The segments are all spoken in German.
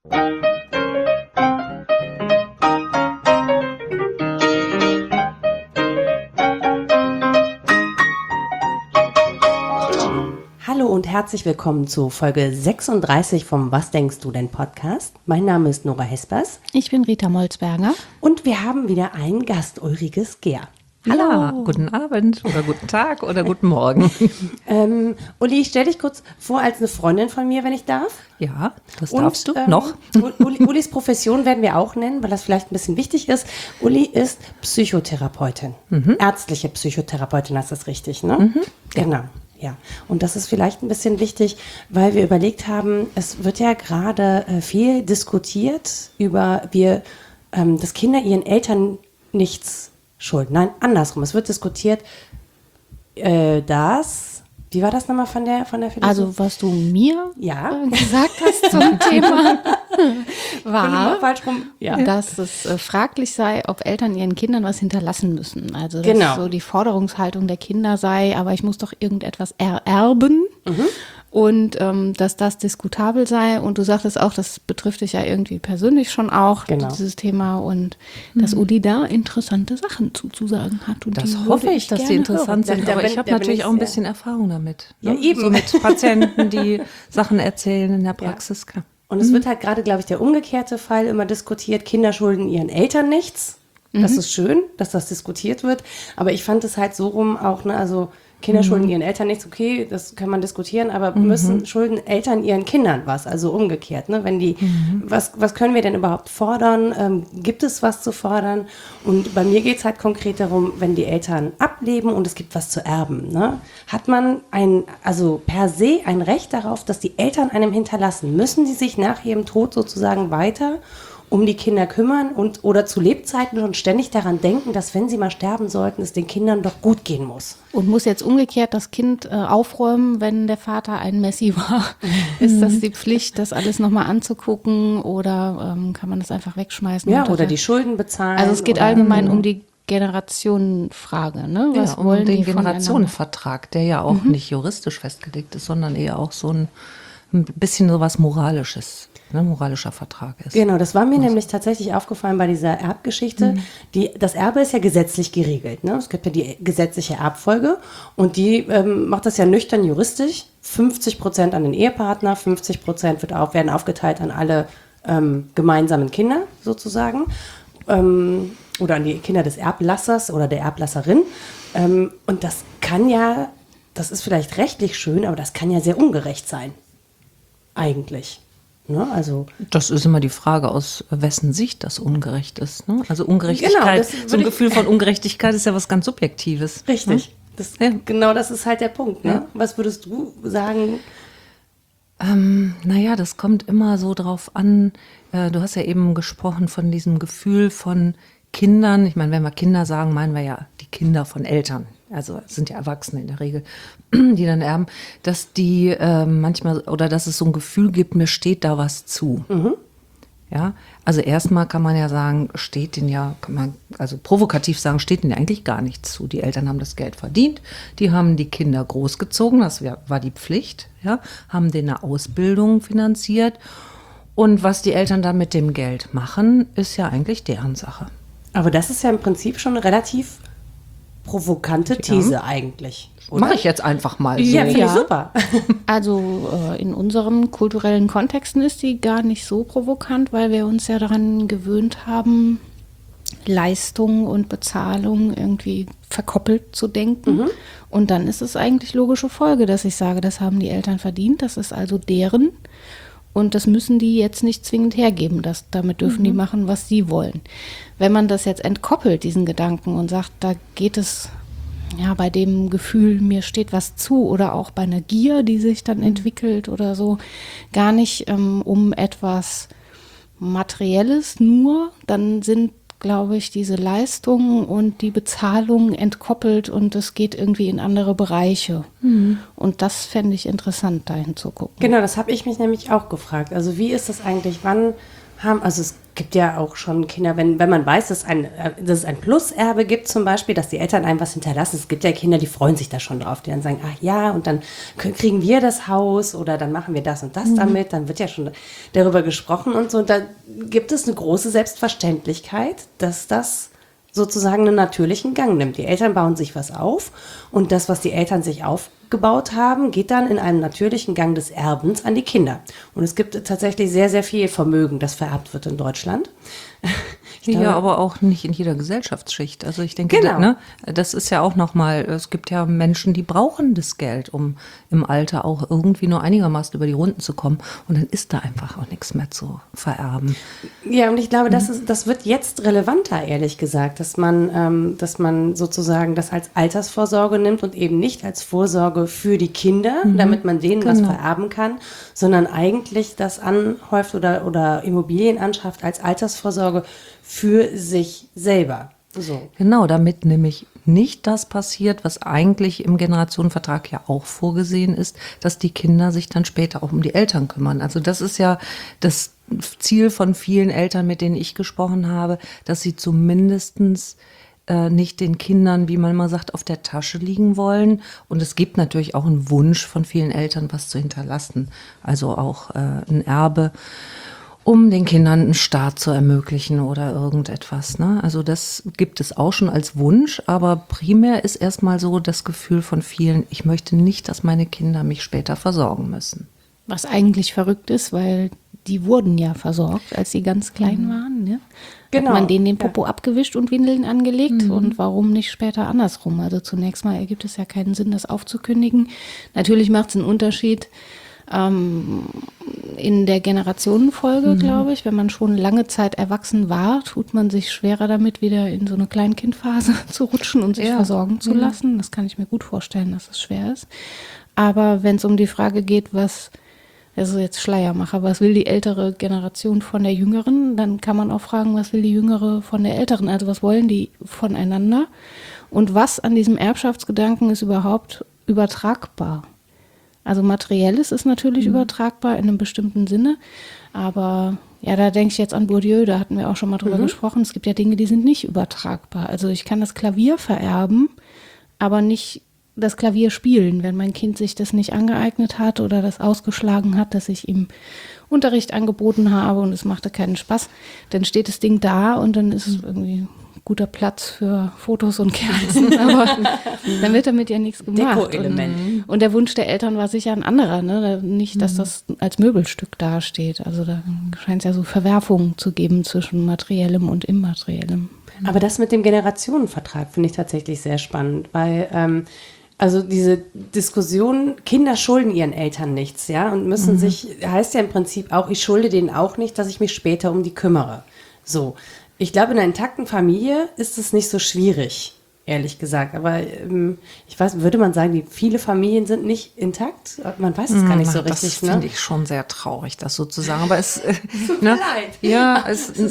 Hallo und herzlich willkommen zu Folge 36 vom Was denkst du denn Podcast. Mein Name ist Nora Hespers. Ich bin Rita Molzberger. Und wir haben wieder einen Gast, Ulrike Skeer. Hallo. Ja, guten Abend oder guten Tag oder guten Morgen. Uli, ich stelle dich kurz vor als eine Freundin von mir, wenn ich darf. Ja, das darfst du noch. Ulis Profession werden wir auch nennen, weil das vielleicht ein bisschen wichtig ist. Uli ist Psychotherapeutin, ärztliche Psychotherapeutin, hast du das richtig, ne? Mhm. Genau. Ja, und das ist vielleicht ein bisschen wichtig, weil wir überlegt haben, es wird ja gerade viel diskutiert über, dass Kinder ihren Eltern nichts schulden. Nein, andersrum. Es wird diskutiert, wie war das nochmal von der Philosophie? Also was du mir gesagt hast zum Thema, war, dass es fraglich sei, ob Eltern ihren Kindern was hinterlassen müssen. Also dass so die Forderungshaltung der Kinder sei, aber ich muss doch irgendetwas ererben. Und dass das diskutabel sei. Und du sagtest auch, das betrifft dich ja irgendwie persönlich schon auch, dieses Thema. Und dass Uli da interessante Sachen zuzusagen hat. Und das hoffe ich, dass die interessant sind. Aber ich habe natürlich auch ein bisschen Erfahrung damit. Ja, eben. So mit Patienten, die Sachen erzählen in der Praxis. Ja. Und es wird halt gerade, glaube ich, der umgekehrte Fall immer diskutiert. Kinder schulden ihren Eltern nichts. Das ist schön, dass das diskutiert wird. Aber ich fand es halt so rum auch, ne, also Kinder schulden ihren Eltern nichts, okay, das kann man diskutieren, aber schulden Eltern ihren Kindern was, also umgekehrt, ne? Wenn die, was können wir denn überhaupt fordern? Gibt es was zu fordern? Und bei mir geht es halt konkret darum, wenn die Eltern ableben und es gibt was zu erben, ne? Hat man also per se ein Recht darauf, dass die Eltern einem hinterlassen? Müssen sie sich nach ihrem Tod sozusagen weiter um die Kinder kümmern oder zu Lebzeiten schon ständig daran denken, dass wenn sie mal sterben sollten, es den Kindern doch gut gehen muss. Und muss jetzt umgekehrt das Kind aufräumen, wenn der Vater ein Messi war? Ist das die Pflicht, das alles nochmal anzugucken oder kann man das einfach wegschmeißen? Ja, oder die Schulden bezahlen. Also es geht allgemein um die Generationenfrage, ne? Was wollen den die Generationenvertrag, der ja auch nicht juristisch festgelegt ist, sondern eher auch so ein bisschen so was Moralisches. Moralischer Vertrag ist. Genau, das war mir nämlich tatsächlich aufgefallen bei dieser Erbgeschichte. Das Erbe ist ja gesetzlich geregelt. Ne? Es gibt ja die gesetzliche Erbfolge und die macht das ja nüchtern juristisch. 50% an den Ehepartner, 50% werden aufgeteilt an alle gemeinsamen Kinder sozusagen oder an die Kinder des Erblassers oder der Erblasserin. Und das ist vielleicht rechtlich schön, aber das kann ja sehr ungerecht sein. Eigentlich. Ne, also das ist immer die Frage, aus wessen Sicht das ungerecht ist. Ne? Also Ungerechtigkeit, so ein Gefühl von Ungerechtigkeit ist ja was ganz Subjektives. Richtig. Ne? Genau das ist halt der Punkt. Ne? Ja. Was würdest du sagen? Naja, das kommt immer so drauf an. Du hast ja eben gesprochen von diesem Gefühl von Kindern. Ich meine, wenn wir Kinder sagen, meinen wir ja die Kinder von Eltern. Also es sind ja Erwachsene in der Regel, die dann erben, dass die manchmal, oder dass es so ein Gefühl gibt, mir steht da was zu. Ja, also erstmal kann man ja sagen, also provokativ sagen, steht denen eigentlich gar nichts zu. Die Eltern haben das Geld verdient, die haben die Kinder großgezogen, das war die Pflicht, ja, haben denen eine Ausbildung finanziert. Und was die Eltern dann mit dem Geld machen, ist ja eigentlich deren Sache. Aber das ist ja im Prinzip schon eine relativ provokante These eigentlich. Mache ich jetzt einfach mal so. Ja, finde ich super. Also in unseren kulturellen Kontexten ist die gar nicht so provokant, weil wir uns ja daran gewöhnt haben, Leistung und Bezahlung irgendwie verkoppelt zu denken. Und dann ist es eigentlich logische Folge, dass ich sage, das haben die Eltern verdient, das ist also deren. Und das müssen die jetzt nicht zwingend hergeben. Damit dürfen die machen, was sie wollen. Wenn man das jetzt entkoppelt, diesen Gedanken, und sagt, da geht es ja bei dem Gefühl, mir steht was zu, oder auch bei einer Gier, die sich dann entwickelt oder so, gar nicht um etwas Materielles nur, dann sind, glaube ich, diese Leistungen und die Bezahlung entkoppelt und es geht irgendwie in andere Bereiche. Und das fände ich interessant, dahin zu gucken. Genau, das habe ich mich nämlich auch gefragt. Also wie ist das eigentlich, wann haben. Also es gibt ja auch schon Kinder, wenn man weiß, dass es ein Pluserbe gibt zum Beispiel, dass die Eltern einem was hinterlassen. Es gibt ja Kinder, die freuen sich da schon drauf, die dann sagen, ach ja, und dann kriegen wir das Haus oder dann machen wir das und das damit. Dann wird ja schon darüber gesprochen und so. Und da gibt es eine große Selbstverständlichkeit, dass das sozusagen einen natürlichen Gang nimmt. Die Eltern bauen sich was auf und das, was die Eltern sich aufgebaut haben, geht dann in einem natürlichen Gang des Erbens an die Kinder. Und es gibt tatsächlich sehr, sehr viel Vermögen, das vererbt wird in Deutschland. Ja, aber auch nicht in jeder Gesellschaftsschicht. Also ich denke, Genau. das ist ja auch nochmal, es gibt ja Menschen, die brauchen das Geld, um im Alter auch irgendwie nur einigermaßen über die Runden zu kommen. Und dann ist da einfach auch nichts mehr zu vererben. Ja, und ich glaube, das wird jetzt relevanter, ehrlich gesagt, dass man sozusagen das als Altersvorsorge nimmt und eben nicht als Vorsorge für die Kinder, damit man denen was vererben kann, sondern eigentlich das anhäuft oder Immobilien anschafft als Altersvorsorge für sich selber. So. Genau, damit nämlich nicht das passiert, was eigentlich im Generationenvertrag ja auch vorgesehen ist, dass die Kinder sich dann später auch um die Eltern kümmern. Also das ist ja das Ziel von vielen Eltern, mit denen ich gesprochen habe, dass sie zumindestens nicht den Kindern, wie man mal sagt, auf der Tasche liegen wollen. Und es gibt natürlich auch einen Wunsch von vielen Eltern, was zu hinterlassen. Also auch ein Erbe, um den Kindern einen Start zu ermöglichen oder irgendetwas. Ne? Also das gibt es auch schon als Wunsch, aber primär ist erstmal so das Gefühl von vielen, ich möchte nicht, dass meine Kinder mich später versorgen müssen. Was eigentlich verrückt ist, weil die wurden ja versorgt, als sie ganz klein waren. Ne? Genau. Hat man denen den Popo abgewischt und Windeln angelegt und warum nicht später andersrum? Also zunächst mal ergibt es ja keinen Sinn, das aufzukündigen. Natürlich macht es einen Unterschied, in der Generationenfolge, glaube ich. Wenn man schon lange Zeit erwachsen war, tut man sich schwerer damit, wieder in so eine Kleinkindphase zu rutschen und sich versorgen zu lassen. Das kann ich mir gut vorstellen, dass es schwer ist. Aber wenn es um die Frage geht, also jetzt Schleiermacher, was will die ältere Generation von der jüngeren, dann kann man auch fragen, was will die jüngere von der älteren? Also was wollen die voneinander? Und was an diesem Erbschaftsgedanken ist überhaupt übertragbar? Also Materielles ist natürlich übertragbar in einem bestimmten Sinne, aber ja, da denke ich jetzt an Bourdieu, da hatten wir auch schon mal drüber gesprochen. Es gibt ja Dinge, die sind nicht übertragbar. Also ich kann das Klavier vererben, aber nicht das Klavier spielen, wenn mein Kind sich das nicht angeeignet hat oder das ausgeschlagen hat, dass ich ihm Unterricht angeboten habe und es machte keinen Spaß, dann steht das Ding da und dann ist es irgendwie guter Platz für Fotos und Kerzen, aber dann wird damit ja nichts gemacht. Deko-Element. Und der Wunsch der Eltern war sicher ein anderer, ne? Nicht, dass das als Möbelstück dasteht. Also da scheint es ja so Verwerfungen zu geben zwischen Materiellem und Immateriellem. Aber das mit dem Generationenvertrag finde ich tatsächlich sehr spannend, weil also diese Diskussion, Kinder schulden ihren Eltern nichts, ja, und müssen sich, heißt ja im Prinzip auch, ich schulde denen auch nicht, dass ich mich später um die kümmere. So. Ich glaube, in einer intakten Familie ist es nicht so schwierig, ehrlich gesagt. Aber ich weiß, würde man sagen, viele Familien sind nicht intakt? Man weiß es gar nicht so richtig. Das finde ich schon sehr traurig, das sozusagen. Aber es Tut mir leid. Ja,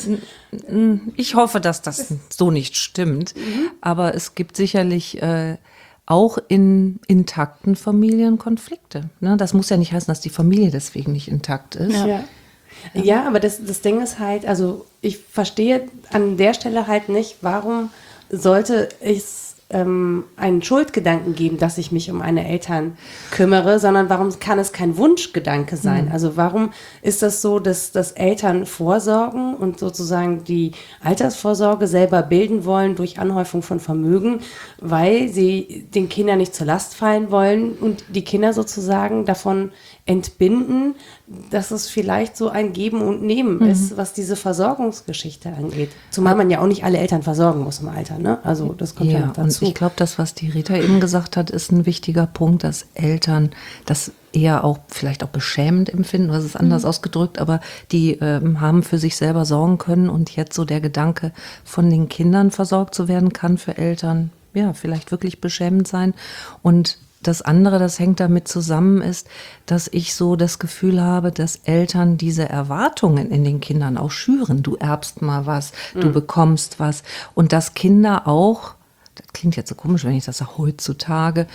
ich hoffe, dass das so nicht stimmt. Aber es gibt sicherlich auch in intakten Familien Konflikte. Ne? Das muss ja nicht heißen, dass die Familie deswegen nicht intakt ist. Ja, aber das Ding ist halt, also ich verstehe an der Stelle halt nicht, warum sollte es einen Schuldgedanken geben, dass ich mich um meine Eltern kümmere, sondern warum kann es kein Wunschgedanke sein? Also warum ist das so, dass Eltern vorsorgen und sozusagen die Altersvorsorge selber bilden wollen durch Anhäufung von Vermögen, weil sie den Kindern nicht zur Last fallen wollen und die Kinder sozusagen davon entbinden, dass es vielleicht so ein Geben und Nehmen ist, was diese Versorgungsgeschichte angeht. Zumal man ja auch nicht alle Eltern versorgen muss im Alter, ne? Also das kommt ja noch dazu. Und ich glaube, das, was die Rita eben gesagt hat, ist ein wichtiger Punkt, dass Eltern das eher auch vielleicht auch beschämend empfinden, was ist anders ausgedrückt, aber die haben für sich selber sorgen können und jetzt so der Gedanke, von den Kindern versorgt zu werden, kann für Eltern ja vielleicht wirklich beschämend sein. Und das andere, das hängt damit zusammen, ist, dass ich so das Gefühl habe, dass Eltern diese Erwartungen in den Kindern auch schüren. Du erbst mal was, du bekommst was. Und dass Kinder auch das klingt jetzt so komisch, wenn ich das sage, heutzutage,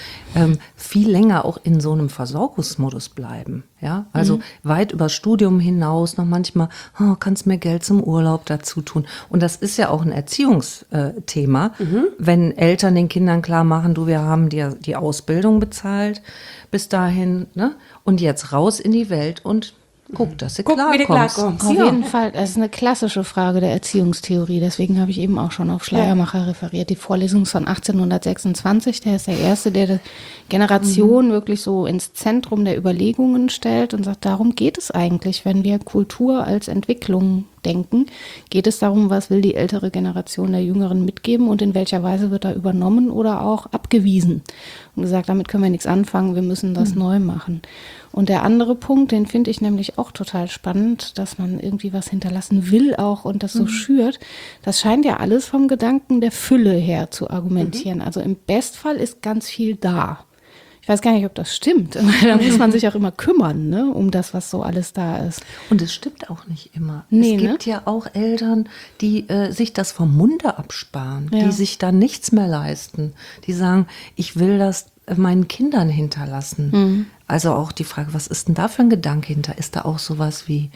viel länger auch in so einem Versorgungsmodus bleiben. Ja, also weit über Studium hinaus noch manchmal, kannst mir Geld zum Urlaub dazu tun. Und das ist ja auch ein Erziehungsthema, wenn Eltern den Kindern klar machen, du, wir haben dir die Ausbildung bezahlt bis dahin, ne? Und jetzt raus in die Welt und guck, dass du klarkommst. Auf jeden Fall, das ist eine klassische Frage der Erziehungstheorie. Deswegen habe ich eben auch schon auf Schleiermacher referiert. Die Vorlesung ist von 1826. Der ist der Erste, der die Generation wirklich so ins Zentrum der Überlegungen stellt und sagt, darum geht es eigentlich, wenn wir Kultur als Entwicklung denken. Geht es darum, was will die ältere Generation der Jüngeren mitgeben und in welcher Weise wird da übernommen oder auch abgewiesen. Und gesagt, damit können wir nichts anfangen, wir müssen das neu machen. Und der andere Punkt, den finde ich nämlich auch total spannend, dass man irgendwie was hinterlassen will auch und das so schürt. Das scheint ja alles vom Gedanken der Fülle her zu argumentieren. Also im Bestfall ist ganz viel da. Ich weiß gar nicht, ob das stimmt. Da muss man sich auch immer kümmern, ne, um das, was so alles da ist. Und es stimmt auch nicht immer. Nee, es gibt ja auch Eltern, die sich das vom Munde absparen, die sich da nichts mehr leisten. Die sagen, ich will das meinen Kindern hinterlassen. Also auch die Frage, was ist denn da für ein Gedanke hinter? Ist da auch sowas wie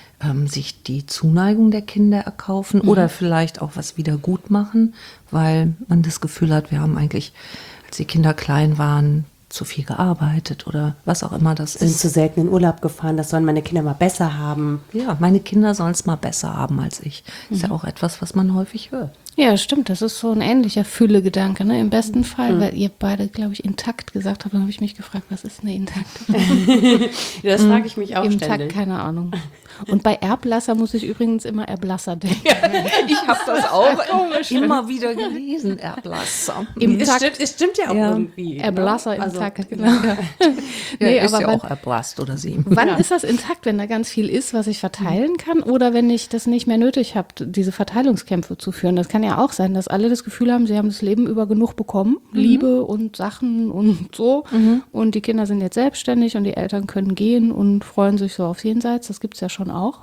sich die Zuneigung der Kinder erkaufen oder vielleicht auch was wieder gut machen, weil man das Gefühl hat, wir haben eigentlich, als die Kinder klein waren, zu viel gearbeitet oder was auch immer das Sind ist. zu selten in Urlaub gefahren, das sollen meine Kinder mal besser haben. Ja, meine Kinder sollen es mal besser haben als ich. Ist ja auch etwas, was man häufig hört. Ja, stimmt. Das ist so ein ähnlicher Fülle-Gedanke, ne? Im besten Fall, weil ihr beide, glaube ich, intakt gesagt habt, dann habe ich mich gefragt, was ist eine intakte? Das frage ich mich auch Intakt, ständig. keine Ahnung. Und bei Erblasser muss ich übrigens immer Erblasser denken. Ich habe das auch immer wieder gelesen, Erblasser. Es stimmt ja auch irgendwie. Erblasser ne? intakt, genau. Nee, ist aber ja wann- auch erblasst oder sie. Wann ist das intakt, wenn da ganz viel ist, was ich verteilen kann? Oder wenn ich das nicht mehr nötig habe, diese Verteilungskämpfe zu führen? Das kann ja auch sein, dass alle das Gefühl haben, sie haben das Leben über genug bekommen. Liebe und Sachen und so. Und die Kinder sind jetzt selbstständig und die Eltern können gehen und freuen sich so aufs Jenseits. Das gibt es ja schon auch.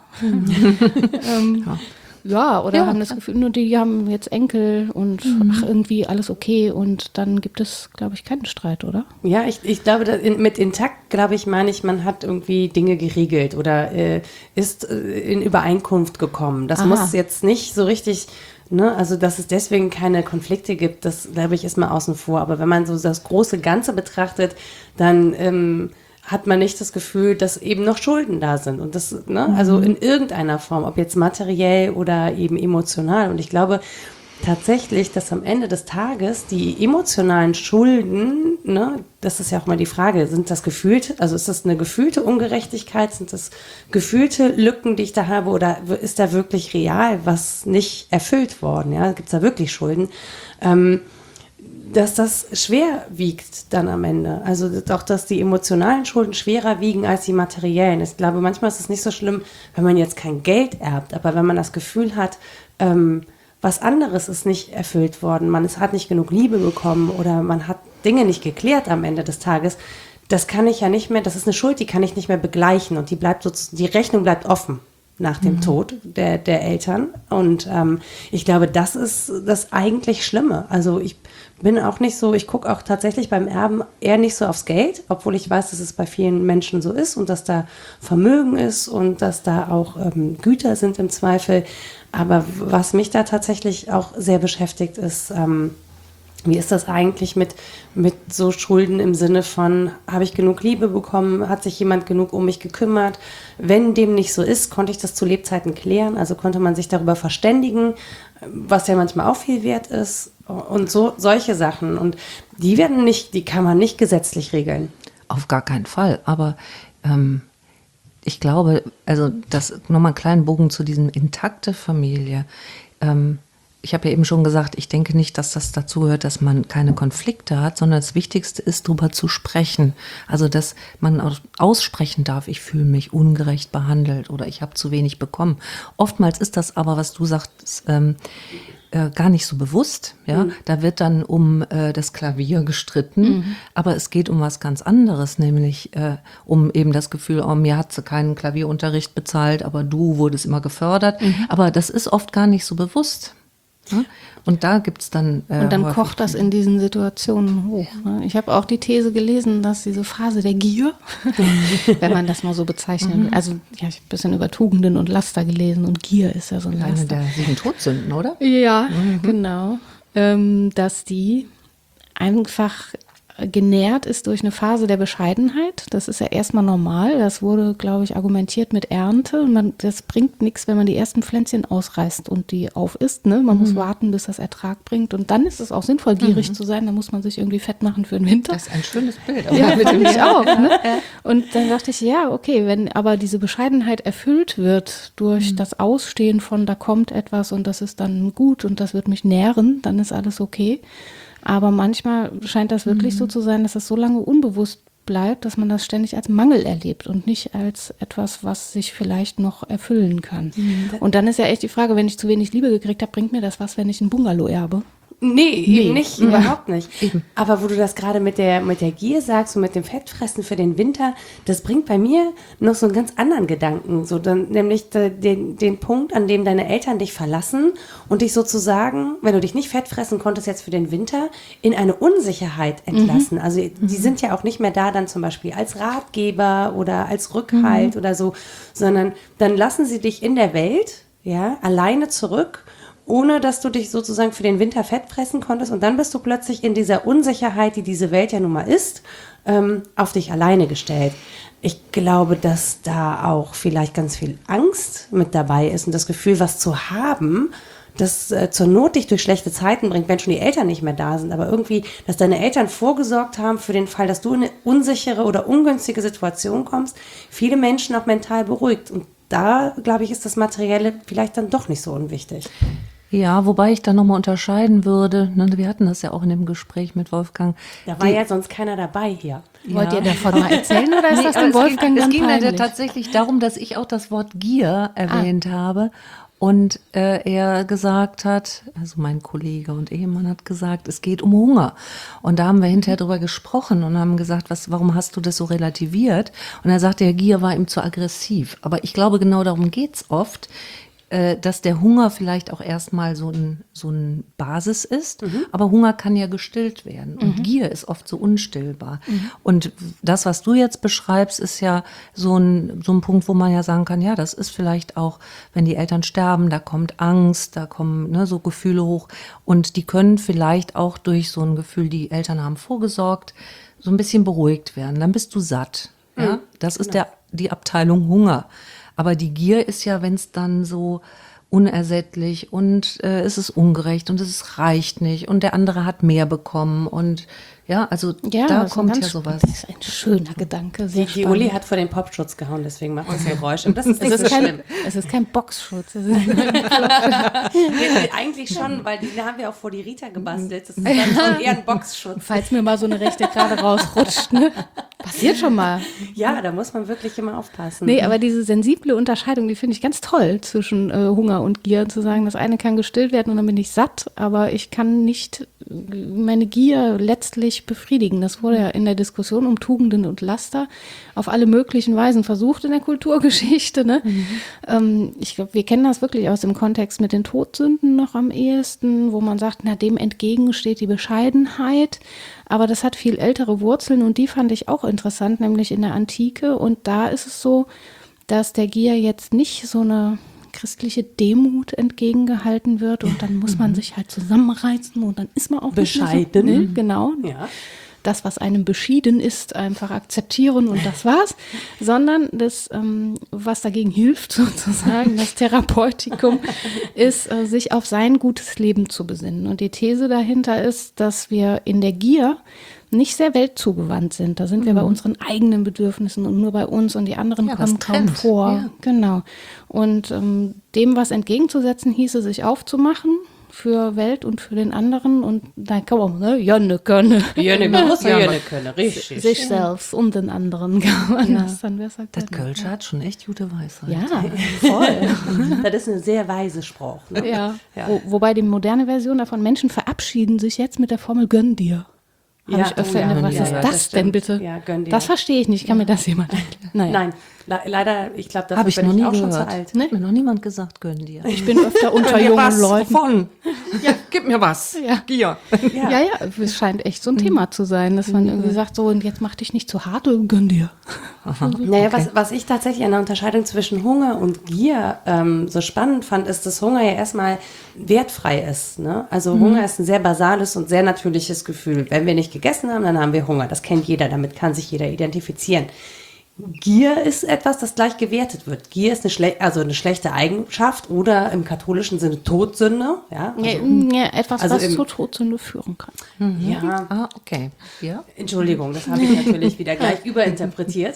Ja, oder haben das Gefühl, nur die haben jetzt Enkel und ach, irgendwie alles okay und dann gibt es, glaube ich, keinen Streit, oder? Ja, ich glaube, mit intakt, glaube ich, meine ich, man hat irgendwie Dinge geregelt oder ist in Übereinkunft gekommen. Das muss jetzt nicht so richtig, ne, also dass es deswegen keine Konflikte gibt, das, glaube ich, ist mal außen vor. Aber wenn man so das große Ganze betrachtet, dann hat man nicht das Gefühl, dass eben noch Schulden da sind. Und das, ne, also in irgendeiner Form, ob jetzt materiell oder eben emotional. Und ich glaube tatsächlich, dass am Ende des Tages die emotionalen Schulden, ne, das ist ja auch mal die Frage, sind das gefühlte, also ist das eine gefühlte Ungerechtigkeit, sind das gefühlte Lücken, die ich da habe, oder ist da wirklich real was nicht erfüllt worden? Ja, gibt es da wirklich Schulden? Dass das schwer wiegt dann am Ende. Also auch, dass die emotionalen Schulden schwerer wiegen als die materiellen. Ich glaube, manchmal ist es nicht so schlimm, wenn man jetzt kein Geld erbt, aber wenn man das Gefühl hat, was anderes ist nicht erfüllt worden, man hat nicht genug Liebe bekommen oder man hat Dinge nicht geklärt am Ende des Tages, das kann ich ja nicht mehr, das ist eine Schuld, die kann ich nicht mehr begleichen und die bleibt sozusagen, die Rechnung bleibt offen nach dem Tod der Eltern. Und ich glaube, das ist das eigentlich Schlimme. Also ich bin auch nicht so, ich gucke auch tatsächlich beim Erben eher nicht so aufs Geld, obwohl ich weiß, dass es bei vielen Menschen so ist und dass da Vermögen ist und dass da auch Güter sind im Zweifel. Aber was mich da tatsächlich auch sehr beschäftigt ist, wie ist das eigentlich mit so Schulden im Sinne von, habe ich genug Liebe bekommen, hat sich jemand genug um mich gekümmert? Wenn dem nicht so ist, konnte ich das zu Lebzeiten klären, also konnte man sich darüber verständigen, was ja manchmal auch viel wert ist und so solche Sachen. Und die kann man nicht gesetzlich regeln. Auf gar keinen Fall, aber ich glaube, also das nochmal einen kleinen Bogen zu diesem intakte Familie. Ich habe ja eben schon gesagt, ich denke nicht, dass das dazu gehört, dass man keine Konflikte hat, sondern das Wichtigste ist, darüber zu sprechen. Also, dass man auch aussprechen darf, ich fühle mich ungerecht behandelt oder ich habe zu wenig bekommen. Oftmals ist das aber, was du sagst, gar nicht so bewusst. Ja? Da wird dann um das Klavier gestritten, aber es geht um was ganz anderes, nämlich um eben das Gefühl, oh, mir hat sie keinen Klavierunterricht bezahlt, aber du wurdest immer gefördert. Aber das ist oft gar nicht so bewusst. Ne? Und da gibt es dann Und dann häufig kocht das in diesen Situationen hoch. Ne? Ich habe auch die These gelesen, dass diese Phase der Gier, wenn man das mal so bezeichnet, also ja, ich habe ein bisschen über Tugenden und Laster gelesen und Gier ist ja so ein eine Laster. der 7 Todsünden, oder? Ja, genau. Dass die einfach genährt ist durch eine Phase der Bescheidenheit. Das ist ja erstmal normal. Das wurde, glaube ich, argumentiert mit Ernte. Und das bringt nichts, wenn man die ersten Pflänzchen ausreißt und die aufisst. Ne? Man muss warten, bis das Ertrag bringt. Und dann ist es auch sinnvoll, gierig zu sein. Da muss man sich irgendwie fett machen für den Winter. Das ist ein schönes Bild. Ja, fand ich auch. Ne? Und dann dachte ich, ja, okay, wenn aber diese Bescheidenheit erfüllt wird durch das Ausstehen von, da kommt etwas und das ist dann gut und das wird mich nähren, dann ist alles okay. Aber manchmal scheint das wirklich so zu sein, dass das so lange unbewusst bleibt, dass man das ständig als Mangel erlebt und nicht als etwas, was sich vielleicht noch erfüllen kann. Und dann ist ja echt die Frage, wenn ich zu wenig Liebe gekriegt habe, bringt mir das was, wenn ich ein Bungalow erbe? Nee, eben nicht, Ja. überhaupt nicht. Eben. Aber wo du das gerade mit der Gier sagst und mit dem Fettfressen für den Winter, das bringt bei mir noch so einen ganz anderen Gedanken. So dann, nämlich den Punkt, an dem deine Eltern dich verlassen und dich sozusagen, wenn du dich nicht fettfressen konntest jetzt für den Winter, in eine Unsicherheit entlassen. Also die sind ja auch nicht mehr da dann zum Beispiel als Ratgeber oder als Rückhalt oder so, sondern dann lassen sie dich in der Welt, ja, alleine zurück, ohne dass du dich sozusagen für den Winter fett fressen konntest. Und dann bist du plötzlich in dieser Unsicherheit, die diese Welt ja nun mal ist, auf dich alleine gestellt. Ich glaube, dass da auch vielleicht ganz viel Angst mit dabei ist und das Gefühl, was zu haben, das zur Not dich durch schlechte Zeiten bringt, wenn schon die Eltern nicht mehr da sind. Aber irgendwie, dass deine Eltern vorgesorgt haben für den Fall, dass du in eine unsichere oder ungünstige Situation kommst, viele Menschen auch mental beruhigt. Und da, glaube ich, ist das Materielle vielleicht dann doch nicht so unwichtig. Ja, wobei ich da nochmal unterscheiden würde. Ne, wir hatten das ja auch in dem Gespräch mit Wolfgang. Da war ja sonst keiner dabei hier. Wollt ihr davon mal erzählen oder ist Nee, das aber dem Wolfgang es dann ging leider peinlich? tatsächlich darum, dass ich auch das Wort Gier erwähnt habe. Und er gesagt hat, also mein Kollege und Ehemann hat gesagt, es geht um Hunger. Und da haben wir hinterher drüber gesprochen und haben gesagt, warum hast du das so relativiert? Und er sagte, ja, Gier war ihm zu aggressiv. Aber ich glaube, genau darum geht's oft, dass der Hunger vielleicht auch erstmal so ein Basis ist, aber Hunger kann ja gestillt werden und Gier ist oft so unstillbar. Und das, was du jetzt beschreibst, ist ja so ein Punkt, wo man ja sagen kann, ja, das ist vielleicht auch, wenn die Eltern sterben, da kommt Angst, da kommen so Gefühle hoch und die können vielleicht auch durch so ein Gefühl, die Eltern haben vorgesorgt, so ein bisschen beruhigt werden. Dann bist du satt. Ja? Das ist die Abteilung Hunger. Aber die Gier ist ja, wenn es dann so unersättlich und es ist ungerecht und es reicht nicht und der andere hat mehr bekommen und ja, also Ja, da das ist kommt ein ja ganz- sowas. Das ist ein schöner Gedanke. Sehr Die spannend. Uli hat vor den Popschutz gehauen, deswegen macht das Geräusch. Und das ist nicht Es so ist, schlimm. es ist kein Boxschutz. Es ist Eigentlich schon, weil die haben wir auch vor die Rita gebastelt. Das ist dann schon eher ein Boxschutz. falls mir mal so eine rechte gerade rausrutscht. Ne? Passiert schon mal. Ja, da muss man wirklich immer aufpassen. Nee, aber diese sensible Unterscheidung, die finde ich ganz toll zwischen Hunger und Gier. Zu sagen, das eine kann gestillt werden und dann bin ich satt, aber ich kann nicht meine Gier letztlich befriedigen. Das wurde ja in der Diskussion um Tugenden und Laster auf alle möglichen Weisen versucht in der Kulturgeschichte. Ne? Ich glaube, wir kennen das wirklich aus dem Kontext mit den Todsünden noch am ehesten, wo man sagt, na, dem entgegen steht die Bescheidenheit. Aber das hat viel ältere Wurzeln und die fand ich auch interessant, nämlich in der Antike. Und da ist es so, dass der Gier jetzt nicht so eine christliche Demut entgegengehalten wird und dann muss man sich halt zusammenreißen und dann ist man auch Bescheiden. Nicht mehr so, ne? Genau. Ja. Das, was einem beschieden ist, einfach akzeptieren und das war's, sondern das, was dagegen hilft sozusagen, das Therapeutikum, ist, sich auf sein gutes Leben zu besinnen. Und die These dahinter ist, dass wir in der Gier nicht sehr weltzugewandt sind. Da sind wir bei unseren eigenen Bedürfnissen und nur bei uns und die anderen Ja, kommen das kaum trennt, vor. ja. Genau. Und dem was entgegenzusetzen hieße, sich aufzumachen für Welt und für den anderen und da kann man, ne, Jönne können. Jönne muss ja Jönne können, richtig. Sich selbst und den anderen kann man das dann besser Das können. Kölsche hat schon echt gute Weisheit. Ja, voll. Das ist eine sehr weise Spruch. Ne? Ja. Ja. Wobei die moderne Version davon, Menschen verabschieden sich jetzt mit der Formel gönn dir. Hab Ja, ich öfter oh ja, was ja, ist ja, das das denn stimmt. bitte? Ja, gönn dir. Das verstehe ich nicht. Kann mir das jemand erklären? Naja. Nein, Leider, ich glaube, Habe dafür ich bin noch ich nie auch schon gehört. zu alt. Hat mir noch niemand gesagt, gönn dir. Ich bin öfter unter jungen Leuten. Wovon? Ja, gib mir was. Ja. Gier. Ja, es scheint echt so ein Thema zu sein, dass man irgendwie sagt, so, und jetzt mach dich nicht zu hart und gönn dir. Naja, Okay. was ich tatsächlich an der Unterscheidung zwischen Hunger und Gier so spannend fand, ist, dass Hunger ja erstmal wertfrei ist. Ne? Also Hunger ist ein sehr basales und sehr natürliches Gefühl. Wenn wir nicht gegessen haben, dann haben wir Hunger. Das kennt jeder, damit kann sich jeder identifizieren. Gier ist etwas, das gleich gewertet wird. Gier ist eine schlechte Eigenschaft oder im katholischen Sinne Todsünde. Ja, Etwas, also was zur Todsünde führen kann. ja. Ah, okay. Ja. Entschuldigung, das habe ich natürlich wieder gleich überinterpretiert.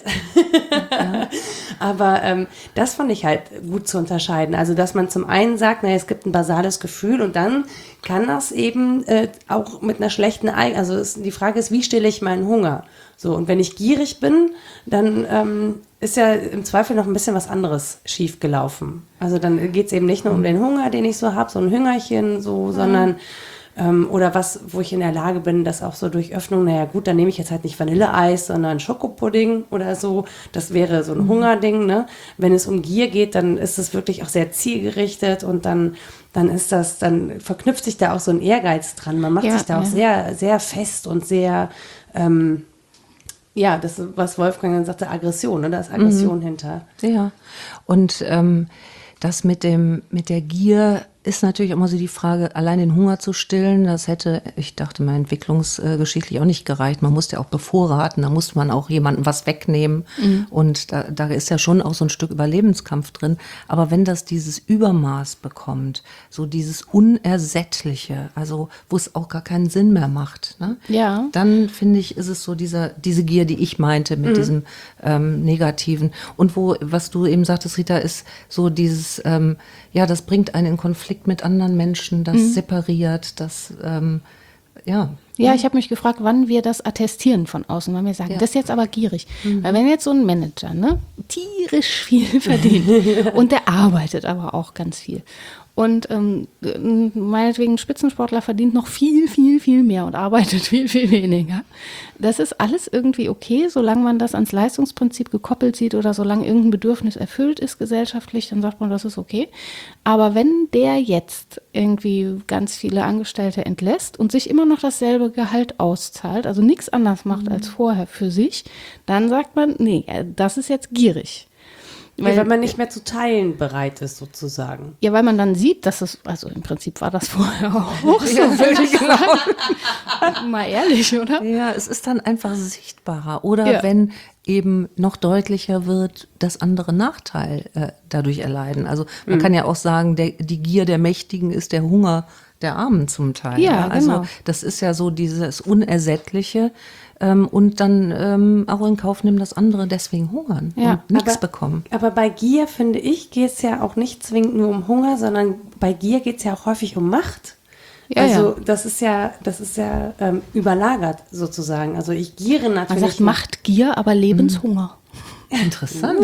Aber das fand ich halt gut zu unterscheiden. Also, dass man zum einen sagt, naja, es gibt ein basales Gefühl und dann kann das eben auch mit einer schlechten Eigenschaft, also die Frage ist, wie stille ich meinen Hunger? So, und wenn ich gierig bin, dann ist ja im Zweifel noch ein bisschen was anderes schief gelaufen. Also dann geht es eben nicht nur um den Hunger, den ich so habe, so ein Hüngerchen, so, sondern oder was, wo ich in der Lage bin, das auch so durch Öffnung, naja gut, dann nehme ich jetzt halt nicht Vanilleeis, sondern Schokopudding oder so. Das wäre so ein Hungerding, ne? Wenn es um Gier geht, dann ist es wirklich auch sehr zielgerichtet und dann verknüpft sich da auch so ein Ehrgeiz dran. Man macht sich da auch sehr, sehr fest und sehr, ja, das, was Wolfgang dann sagte, Aggression, ne? Da ist Aggression hinter. Ja. Und das mit der Gier ist natürlich immer so die Frage, allein den Hunger zu stillen, das hätte, ich dachte mal, entwicklungsgeschichtlich auch nicht gereicht. Man musste ja auch bevorraten, da musste man auch jemandem was wegnehmen. Und da ist ja schon auch so ein Stück Überlebenskampf drin. Aber wenn das dieses Übermaß bekommt, so dieses Unersättliche, also wo es auch gar keinen Sinn mehr macht, ne? Ja. Dann finde ich, ist es so diese Gier, die ich meinte mit diesem Negativen. Und was du eben sagtest, Rita, ist so dieses, ja, das bringt einen in Konflikt mit anderen Menschen, das separiert, das, ja. Ja, ich habe mich gefragt, wann wir das attestieren von außen, wann wir sagen, das ist jetzt aber gierig. Weil wenn jetzt so ein Manager, ne, tierisch viel verdient und der arbeitet aber auch ganz viel und meinetwegen ein Spitzensportler verdient noch viel, viel, viel mehr und arbeitet viel, viel weniger. Das ist alles irgendwie okay, solange man das ans Leistungsprinzip gekoppelt sieht oder solange irgendein Bedürfnis erfüllt ist gesellschaftlich, dann sagt man, das ist okay. Aber wenn der jetzt irgendwie ganz viele Angestellte entlässt und sich immer noch dasselbe Gehalt auszahlt, also nichts anders macht als vorher für sich, dann sagt man, nee, das ist jetzt gierig. Weil man nicht mehr zu teilen bereit ist, sozusagen. Ja, weil man dann sieht, dass es, also im Prinzip war das vorher auch so, würde ich sagen. Mal ehrlich, oder? Ja, es ist dann einfach sichtbarer. Oder wenn eben noch deutlicher wird, dass andere Nachteil dadurch erleiden. Also man kann ja auch sagen, die Gier der Mächtigen ist der Hunger der Armen zum Teil. Ja, Also genau. das ist ja so dieses Unersättliche. Und dann auch in Kauf nehmen, dass andere deswegen hungern und nichts bekommen. Aber bei Gier, finde ich, geht es ja auch nicht zwingend nur um Hunger, sondern bei Gier geht es ja auch häufig um Macht. Ja, also das ist ja überlagert sozusagen. Also ich giere Man natürlich. sagt Machtgier, aber Lebenshunger. Interessant.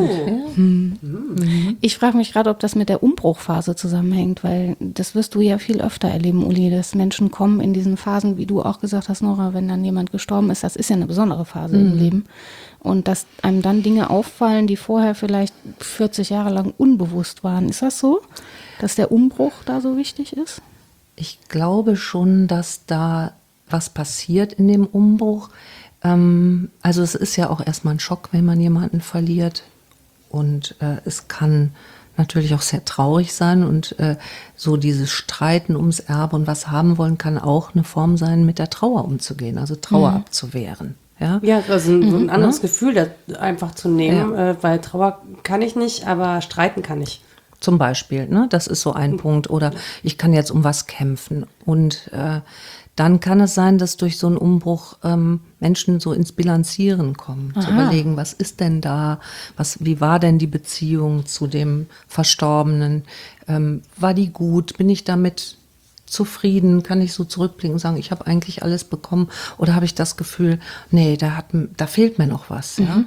Ich frage mich gerade, ob das mit der Umbruchphase zusammenhängt, weil das wirst du ja viel öfter erleben, Uli, dass Menschen kommen in diesen Phasen, wie du auch gesagt hast, Nora, wenn dann jemand gestorben ist, das ist ja eine besondere Phase im Leben. Und dass einem dann Dinge auffallen, die vorher vielleicht 40 Jahre lang unbewusst waren. Ist das so, dass der Umbruch da so wichtig ist? Ich glaube schon, dass da was passiert in dem Umbruch. Also es ist ja auch erstmal ein Schock, wenn man jemanden verliert. Und es kann natürlich auch sehr traurig sein. Und so dieses Streiten ums Erbe und was haben wollen, kann auch eine Form sein, mit der Trauer umzugehen, also Trauer abzuwehren. Ja, also ein anderes Gefühl da einfach zu nehmen, weil Trauer kann ich nicht, aber streiten kann ich. Zum Beispiel, ne? Das ist so ein Punkt. Oder ich kann jetzt um was kämpfen. Und dann kann es sein, dass durch so einen Umbruch Menschen so ins Bilanzieren kommen, zu überlegen, was ist denn da, wie war denn die Beziehung zu dem Verstorbenen, war die gut, bin ich damit zufrieden, kann ich so zurückblicken und sagen, ich habe eigentlich alles bekommen, oder habe ich das Gefühl, nee, da fehlt mir noch was, ja?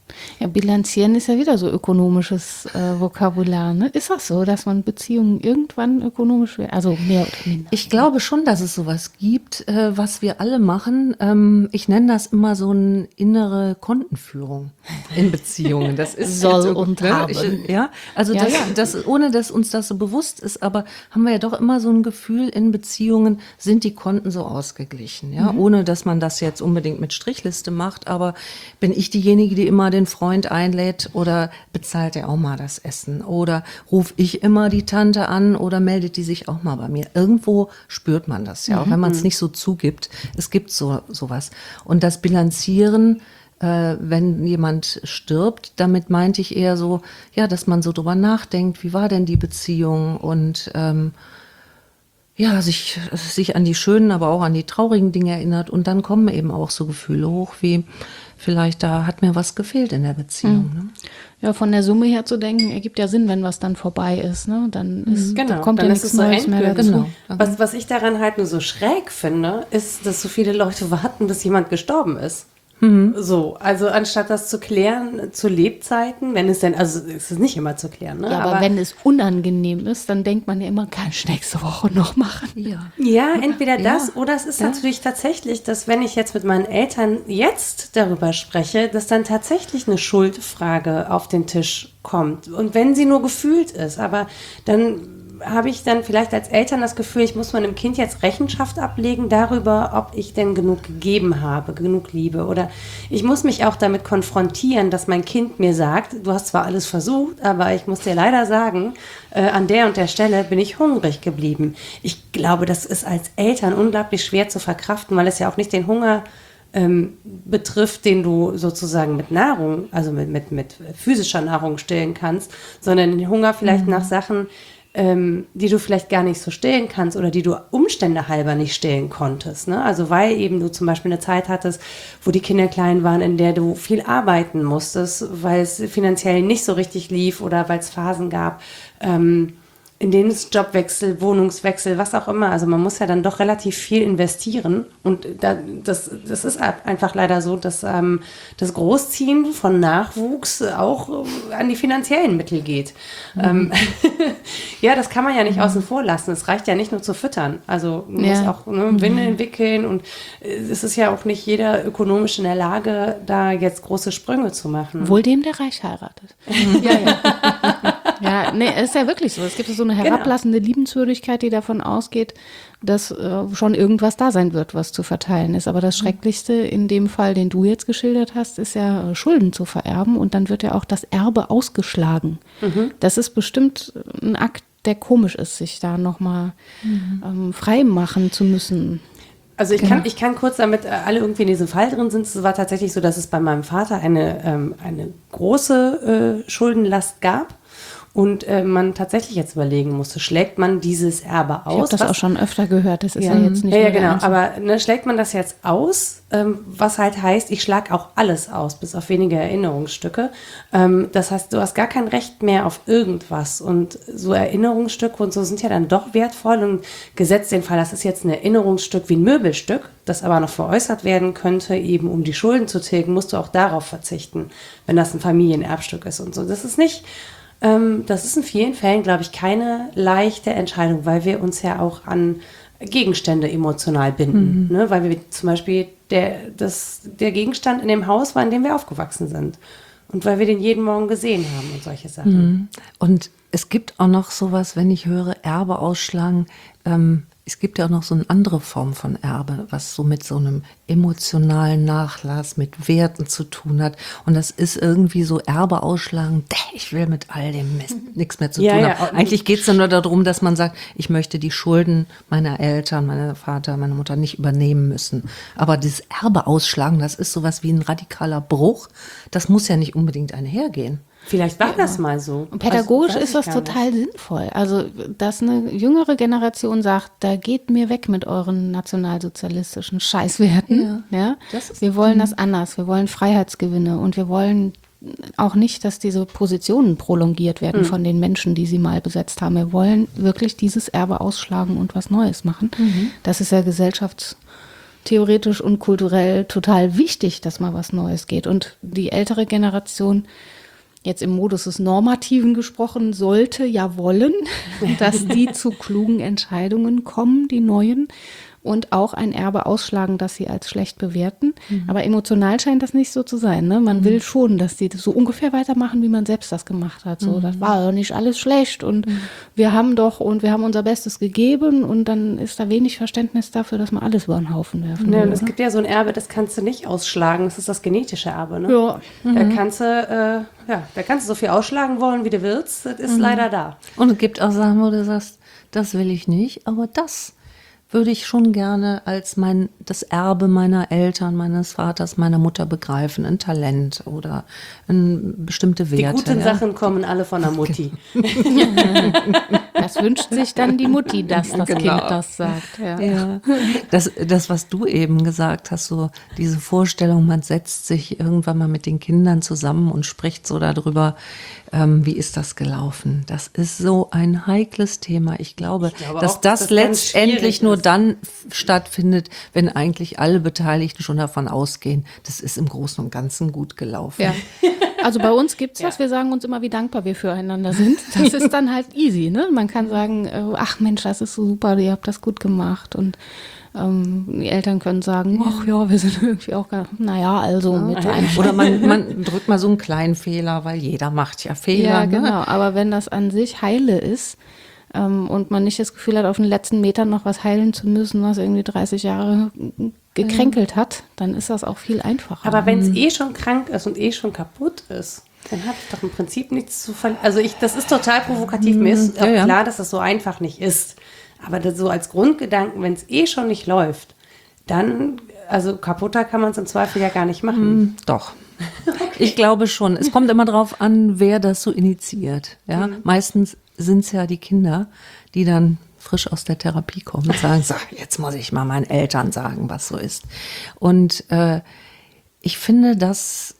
Ja, bilanzieren ist ja wieder so ökonomisches Vokabular. Ne? Ist das so, dass man Beziehungen irgendwann ökonomisch wird? Also mehr oder minder? Ich glaube schon, dass es sowas gibt, was wir alle machen. Ich nenne das immer so eine innere Kontenführung in Beziehungen. Das ist Soll jetzt, und ne? haben. Also Ja, das, ohne dass uns das so bewusst ist, aber haben wir ja doch immer so ein Gefühl, in Beziehungen sind die Konten so ausgeglichen. Ja? Ohne dass man das jetzt unbedingt mit Strichliste macht, aber bin ich diejenige, die immer den Freund einlädt oder bezahlt er auch mal das Essen oder rufe ich immer die Tante an oder meldet die sich auch mal bei mir. Irgendwo spürt man das ja, auch wenn man es nicht so zugibt. Es gibt sowas. Und das Bilanzieren, wenn jemand stirbt, damit meinte ich eher so, ja, dass man so drüber nachdenkt, wie war denn die Beziehung und sich an die schönen, aber auch an die traurigen Dinge erinnert und dann kommen eben auch so Gefühle hoch wie vielleicht da hat mir was gefehlt in der Beziehung. Ne? Ja, von der Summe her zu denken, ergibt ja Sinn, wenn was dann vorbei ist. Ne? Dann da kommt dann ja ist nichts es so Neues mehr dazu. endgültig. Was ich daran halt nur so schräg finde, ist, dass so viele Leute warten, bis jemand gestorben ist. So, also anstatt das zu klären zu Lebzeiten, wenn es denn, also es ist nicht immer zu klären, ne? Ja, aber wenn es unangenehm ist, dann denkt man ja immer, kann ich nächste Woche noch machen. Ja, entweder das oder es ist natürlich tatsächlich, dass wenn ich jetzt mit meinen Eltern jetzt darüber spreche, dass dann tatsächlich eine Schuldfrage auf den Tisch kommt. Und wenn sie nur gefühlt ist, aber dann habe ich dann vielleicht als Eltern das Gefühl, ich muss meinem Kind jetzt Rechenschaft ablegen darüber, ob ich denn genug gegeben habe, genug Liebe. Oder ich muss mich auch damit konfrontieren, dass mein Kind mir sagt, du hast zwar alles versucht, aber ich muss dir leider sagen, an der und der Stelle bin ich hungrig geblieben. Ich glaube, das ist als Eltern unglaublich schwer zu verkraften, weil es ja auch nicht den Hunger betrifft, den du sozusagen mit Nahrung, also mit physischer Nahrung stillen kannst, sondern den Hunger vielleicht nach Sachen, die du vielleicht gar nicht so stillen kannst oder die du Umstände halber nicht stillen konntest. Ne? Also weil eben du zum Beispiel eine Zeit hattest, wo die Kinder klein waren, in der du viel arbeiten musstest, weil es finanziell nicht so richtig lief oder weil es Phasen gab, in denen es Jobwechsel, Wohnungswechsel, was auch immer. Also man muss ja dann doch relativ viel investieren. Und das ist einfach leider so, dass das Großziehen von Nachwuchs auch an die finanziellen Mittel geht. Ja, das kann man ja nicht außen vor lassen. Es reicht ja nicht nur zu füttern. Also man muss auch Windeln wickeln. Und es ist ja auch nicht jeder ökonomisch in der Lage, da jetzt große Sprünge zu machen. Wohl dem, der reich heiratet. Ja, nee, es ist ja wirklich so. Es gibt so eine herablassende Liebenswürdigkeit, die davon ausgeht, dass schon irgendwas da sein wird, was zu verteilen ist. Aber das Schrecklichste in dem Fall, den du jetzt geschildert hast, ist ja Schulden zu vererben und dann wird ja auch das Erbe ausgeschlagen. Das ist bestimmt ein Akt, der komisch ist, sich da nochmal frei machen zu müssen. Also ich kann kurz, damit alle irgendwie in diesem Fall drin sind, es war tatsächlich so, dass es bei meinem Vater eine große Schuldenlast gab. Und man tatsächlich jetzt überlegen musste, schlägt man dieses Erbe aus? Ich habe das auch schon öfter gehört, das ist ja jetzt nicht mehr genau, aber schlägt man das jetzt aus, was halt heißt, ich schlage auch alles aus, bis auf wenige Erinnerungsstücke. Das heißt, du hast gar kein Recht mehr auf irgendwas und so Erinnerungsstücke und so sind ja dann doch wertvoll und gesetzt den Fall, das ist jetzt ein Erinnerungsstück wie ein Möbelstück, das aber noch veräußert werden könnte, eben um die Schulden zu tilgen, musst du auch darauf verzichten, wenn das ein Familienerbstück ist und so. Das ist in vielen Fällen, glaube ich, keine leichte Entscheidung, weil wir uns ja auch an Gegenstände emotional binden. Ne? Weil wir zum Beispiel der Gegenstand in dem Haus war, in dem wir aufgewachsen sind. Und weil wir den jeden Morgen gesehen haben und solche Sachen. Und es gibt auch noch sowas, wenn ich höre, Erbe ausschlagen, es gibt ja auch noch so eine andere Form von Erbe, was so mit so einem emotionalen Nachlass, mit Werten zu tun hat. Und das ist irgendwie so Erbe ausschlagen, ich will mit all dem Mist nichts mehr zu tun haben. Eigentlich geht es ja nur darum, dass man sagt, ich möchte die Schulden meiner Eltern, meiner Vater, meiner Mutter nicht übernehmen müssen. Aber dieses Erbe ausschlagen, das ist sowas wie ein radikaler Bruch. Das muss ja nicht unbedingt einhergehen. Vielleicht war das mal so. Und pädagogisch ist das total sinnvoll. Also, dass eine jüngere Generation sagt, da geht mir weg mit euren nationalsozialistischen Scheißwerten. Ja? Wir wollen das anders. Wir wollen Freiheitsgewinne und wir wollen auch nicht, dass diese Positionen prolongiert werden von den Menschen, die sie mal besetzt haben. Wir wollen wirklich dieses Erbe ausschlagen und was Neues machen. Das ist ja theoretisch und kulturell total wichtig, dass mal was Neues geht. Und die ältere Generation, jetzt im Modus des Normativen gesprochen, sollte ja wollen, dass die zu klugen Entscheidungen kommen, die neuen, und auch ein Erbe ausschlagen, das sie als schlecht bewerten. Aber emotional scheint das nicht so zu sein. Ne? Man will schon, dass die das so ungefähr weitermachen, wie man selbst das gemacht hat. So, das war ja nicht alles schlecht und wir haben unser Bestes gegeben, und dann ist da wenig Verständnis dafür, dass man alles über den Haufen werfen will. Und es gibt ja so ein Erbe, das kannst du nicht ausschlagen. Das ist das genetische Erbe. Ne? Ja. Da kannst du so viel ausschlagen wollen, wie du willst. Das ist leider da. Und es gibt auch Sachen, wo du sagst, das will ich nicht, aber das würde ich schon gerne als das Erbe meiner Eltern, meines Vaters, meiner Mutter begreifen, ein Talent oder bestimmte Werte. Die guten Sachen kommen alle von der Mutti. Das wünscht sich dann die Mutti, dass das Kind das sagt. Ja. Ja. Das, was du eben gesagt hast, so diese Vorstellung, man setzt sich irgendwann mal mit den Kindern zusammen und spricht so darüber, wie ist das gelaufen. Das ist so ein heikles Thema. Ich glaube dass auch, das dass das letztendlich ganz nur ist. dann stattfindet, wenn eigentlich alle Beteiligten schon davon ausgehen, das ist im Großen und Ganzen gut gelaufen. Ja. Also bei uns gibt's das, wir sagen uns immer, wie dankbar wir füreinander sind. Das ist dann halt easy, ne? Man kann sagen, ach Mensch, das ist so super, ihr habt das gut gemacht. Und die Eltern können sagen, ach ja, wir sind irgendwie auch, mit einem. Oder man drückt mal so einen kleinen Fehler, weil jeder macht ja Fehler. Ja, ne? genau. Aber wenn das an sich heile ist, und man nicht das Gefühl hat, auf den letzten Metern noch was heilen zu müssen, was irgendwie 30 Jahre gekränkelt hat, dann ist das auch viel einfacher. Aber wenn es schon krank ist und schon kaputt ist, dann hat es doch im Prinzip nichts zu verlieren. Also das ist total provokativ. Mir ist auch klar, dass das so einfach nicht ist. Aber das so als Grundgedanken, wenn es schon nicht läuft, dann, also kaputter kann man es im Zweifel ja gar nicht machen. Doch. Okay. Ich glaube schon. Es kommt immer drauf an, wer das so initiiert. Ja? Meistens sind es ja die Kinder, die dann frisch aus der Therapie kommen und sagen, so, jetzt muss ich mal meinen Eltern sagen, was so ist. Und ich finde das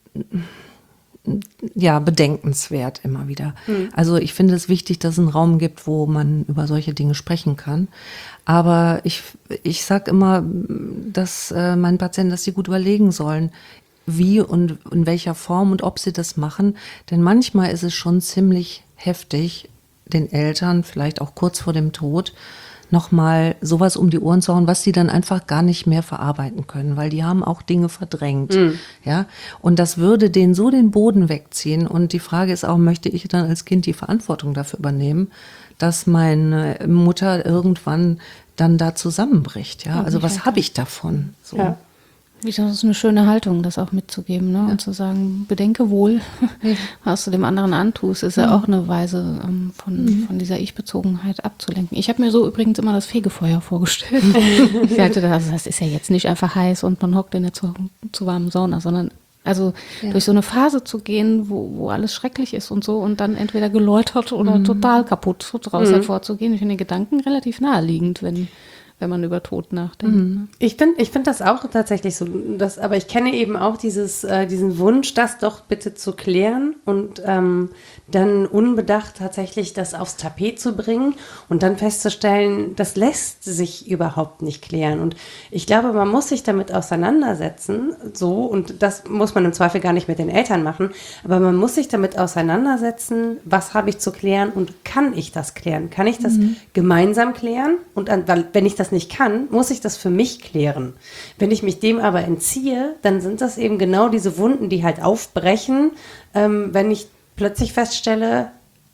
bedenkenswert immer wieder. Also ich finde es wichtig, dass es einen Raum gibt, wo man über solche Dinge sprechen kann. Aber ich sage immer, dass meinen Patienten, dass sie gut überlegen sollen, wie und in welcher Form und ob sie das machen. Denn manchmal ist es schon ziemlich heftig, den Eltern, vielleicht auch kurz vor dem Tod, nochmal sowas um die Ohren zu hauen, was sie dann einfach gar nicht mehr verarbeiten können, weil die haben auch Dinge verdrängt. Ja? Und das würde denen so den Boden wegziehen. Und die Frage ist auch, möchte ich dann als Kind die Verantwortung dafür übernehmen, dass meine Mutter irgendwann dann da zusammenbricht? Ja? Also was habe ich davon? So. Ja. Das ist eine schöne Haltung, das auch mitzugeben, ne? Und zu sagen, bedenke wohl, was du dem anderen antust, ist ja auch eine Weise, von dieser Ich-Bezogenheit abzulenken. Ich habe mir so übrigens immer das Fegefeuer vorgestellt. Ich sagte, das ist ja jetzt nicht einfach heiß und man hockt in der zu warmen Sauna, sondern durch so eine Phase zu gehen, wo alles schrecklich ist und so, und dann entweder geläutert oder total kaputt draus hervorzugehen. Ich finde den Gedanken relativ naheliegend, wenn man über Tod nachdenkt. Ich find das auch tatsächlich so, aber ich kenne eben auch diesen Wunsch, das doch bitte zu klären und dann unbedacht tatsächlich das aufs Tapet zu bringen und dann festzustellen, das lässt sich überhaupt nicht klären. Und ich glaube, man muss sich damit auseinandersetzen, so, und das muss man im Zweifel gar nicht mit den Eltern machen, aber man muss sich damit auseinandersetzen, was habe ich zu klären und kann ich das klären? Kann ich das gemeinsam klären? Und wenn ich das nicht kann, muss ich das für mich klären. Wenn ich mich dem aber entziehe, dann sind das eben genau diese Wunden, die halt aufbrechen, wenn ich plötzlich feststelle,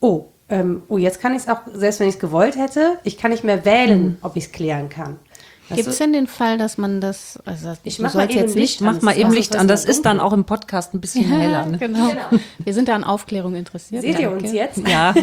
jetzt kann ich es auch, selbst wenn ich es gewollt hätte, ich kann nicht mehr wählen, ob ich es klären kann. Gibt es denn den Fall, dass man das, ich mache mal eben Licht an. Mach mal eben Licht an, das ist dann auch im Podcast ein bisschen heller. Ne? Genau. Wir sind da an Aufklärung interessiert. Seht ihr uns jetzt? Ja.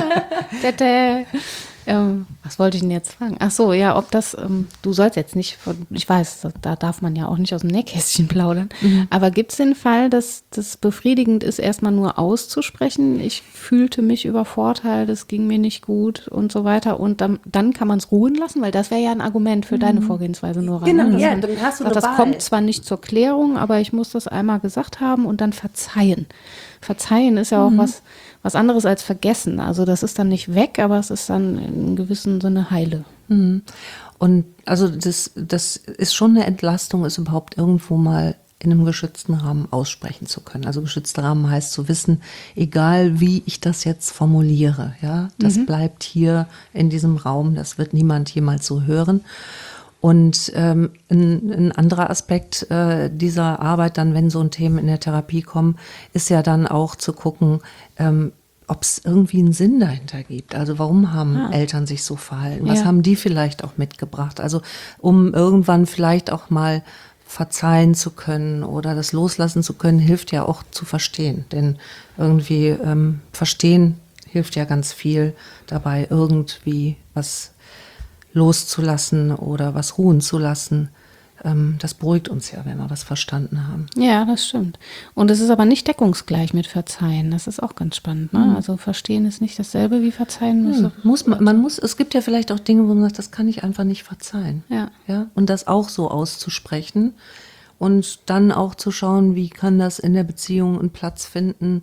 Was wollte ich denn jetzt fragen? Ach so, ja, ob das, du sollst jetzt nicht, ich weiß, da darf man ja auch nicht aus dem Nähkästchen plaudern, aber gibt es den Fall, dass das befriedigend ist, erstmal nur auszusprechen, ich fühlte mich übervorteilt, es ging mir nicht gut und so weiter, und dann kann man es ruhen lassen, weil das wäre ja ein Argument für deine Vorgehensweise, Nora. Genau, ne? ja, dann hast du eine das Wahl. kommt zwar nicht zur Klärung, aber ich muss das einmal gesagt haben und dann verzeihen. Verzeihen ist ja auch was anderes als vergessen. Also das ist dann nicht weg, aber es ist dann in gewissem Sinne heile. Und Und also das ist schon eine Entlastung, es überhaupt irgendwo mal in einem geschützten Rahmen aussprechen zu können. Also geschützter Rahmen heißt zu wissen, egal wie ich das jetzt formuliere, ja, das bleibt hier in diesem Raum, das wird niemand jemals so hören. Und ein anderer Aspekt dieser Arbeit, dann, wenn so ein Thema in der Therapie kommen, ist ja dann auch zu gucken, ob es irgendwie einen Sinn dahinter gibt. Also warum haben Eltern sich so verhalten? Was haben die vielleicht auch mitgebracht? Also um irgendwann vielleicht auch mal verzeihen zu können oder das loslassen zu können, hilft ja auch zu verstehen. Denn irgendwie verstehen hilft ja ganz viel dabei, irgendwie was loszulassen oder was ruhen zu lassen. Das beruhigt uns ja, wenn wir was verstanden haben. Ja, das stimmt. Und es ist aber nicht deckungsgleich mit Verzeihen. Das ist auch ganz spannend. Ne? Also Verstehen ist nicht dasselbe wie Verzeihen. Es gibt ja vielleicht auch Dinge, wo man sagt, das kann ich einfach nicht verzeihen. Ja? Und das auch so auszusprechen und dann auch zu schauen, wie kann das in der Beziehung einen Platz finden,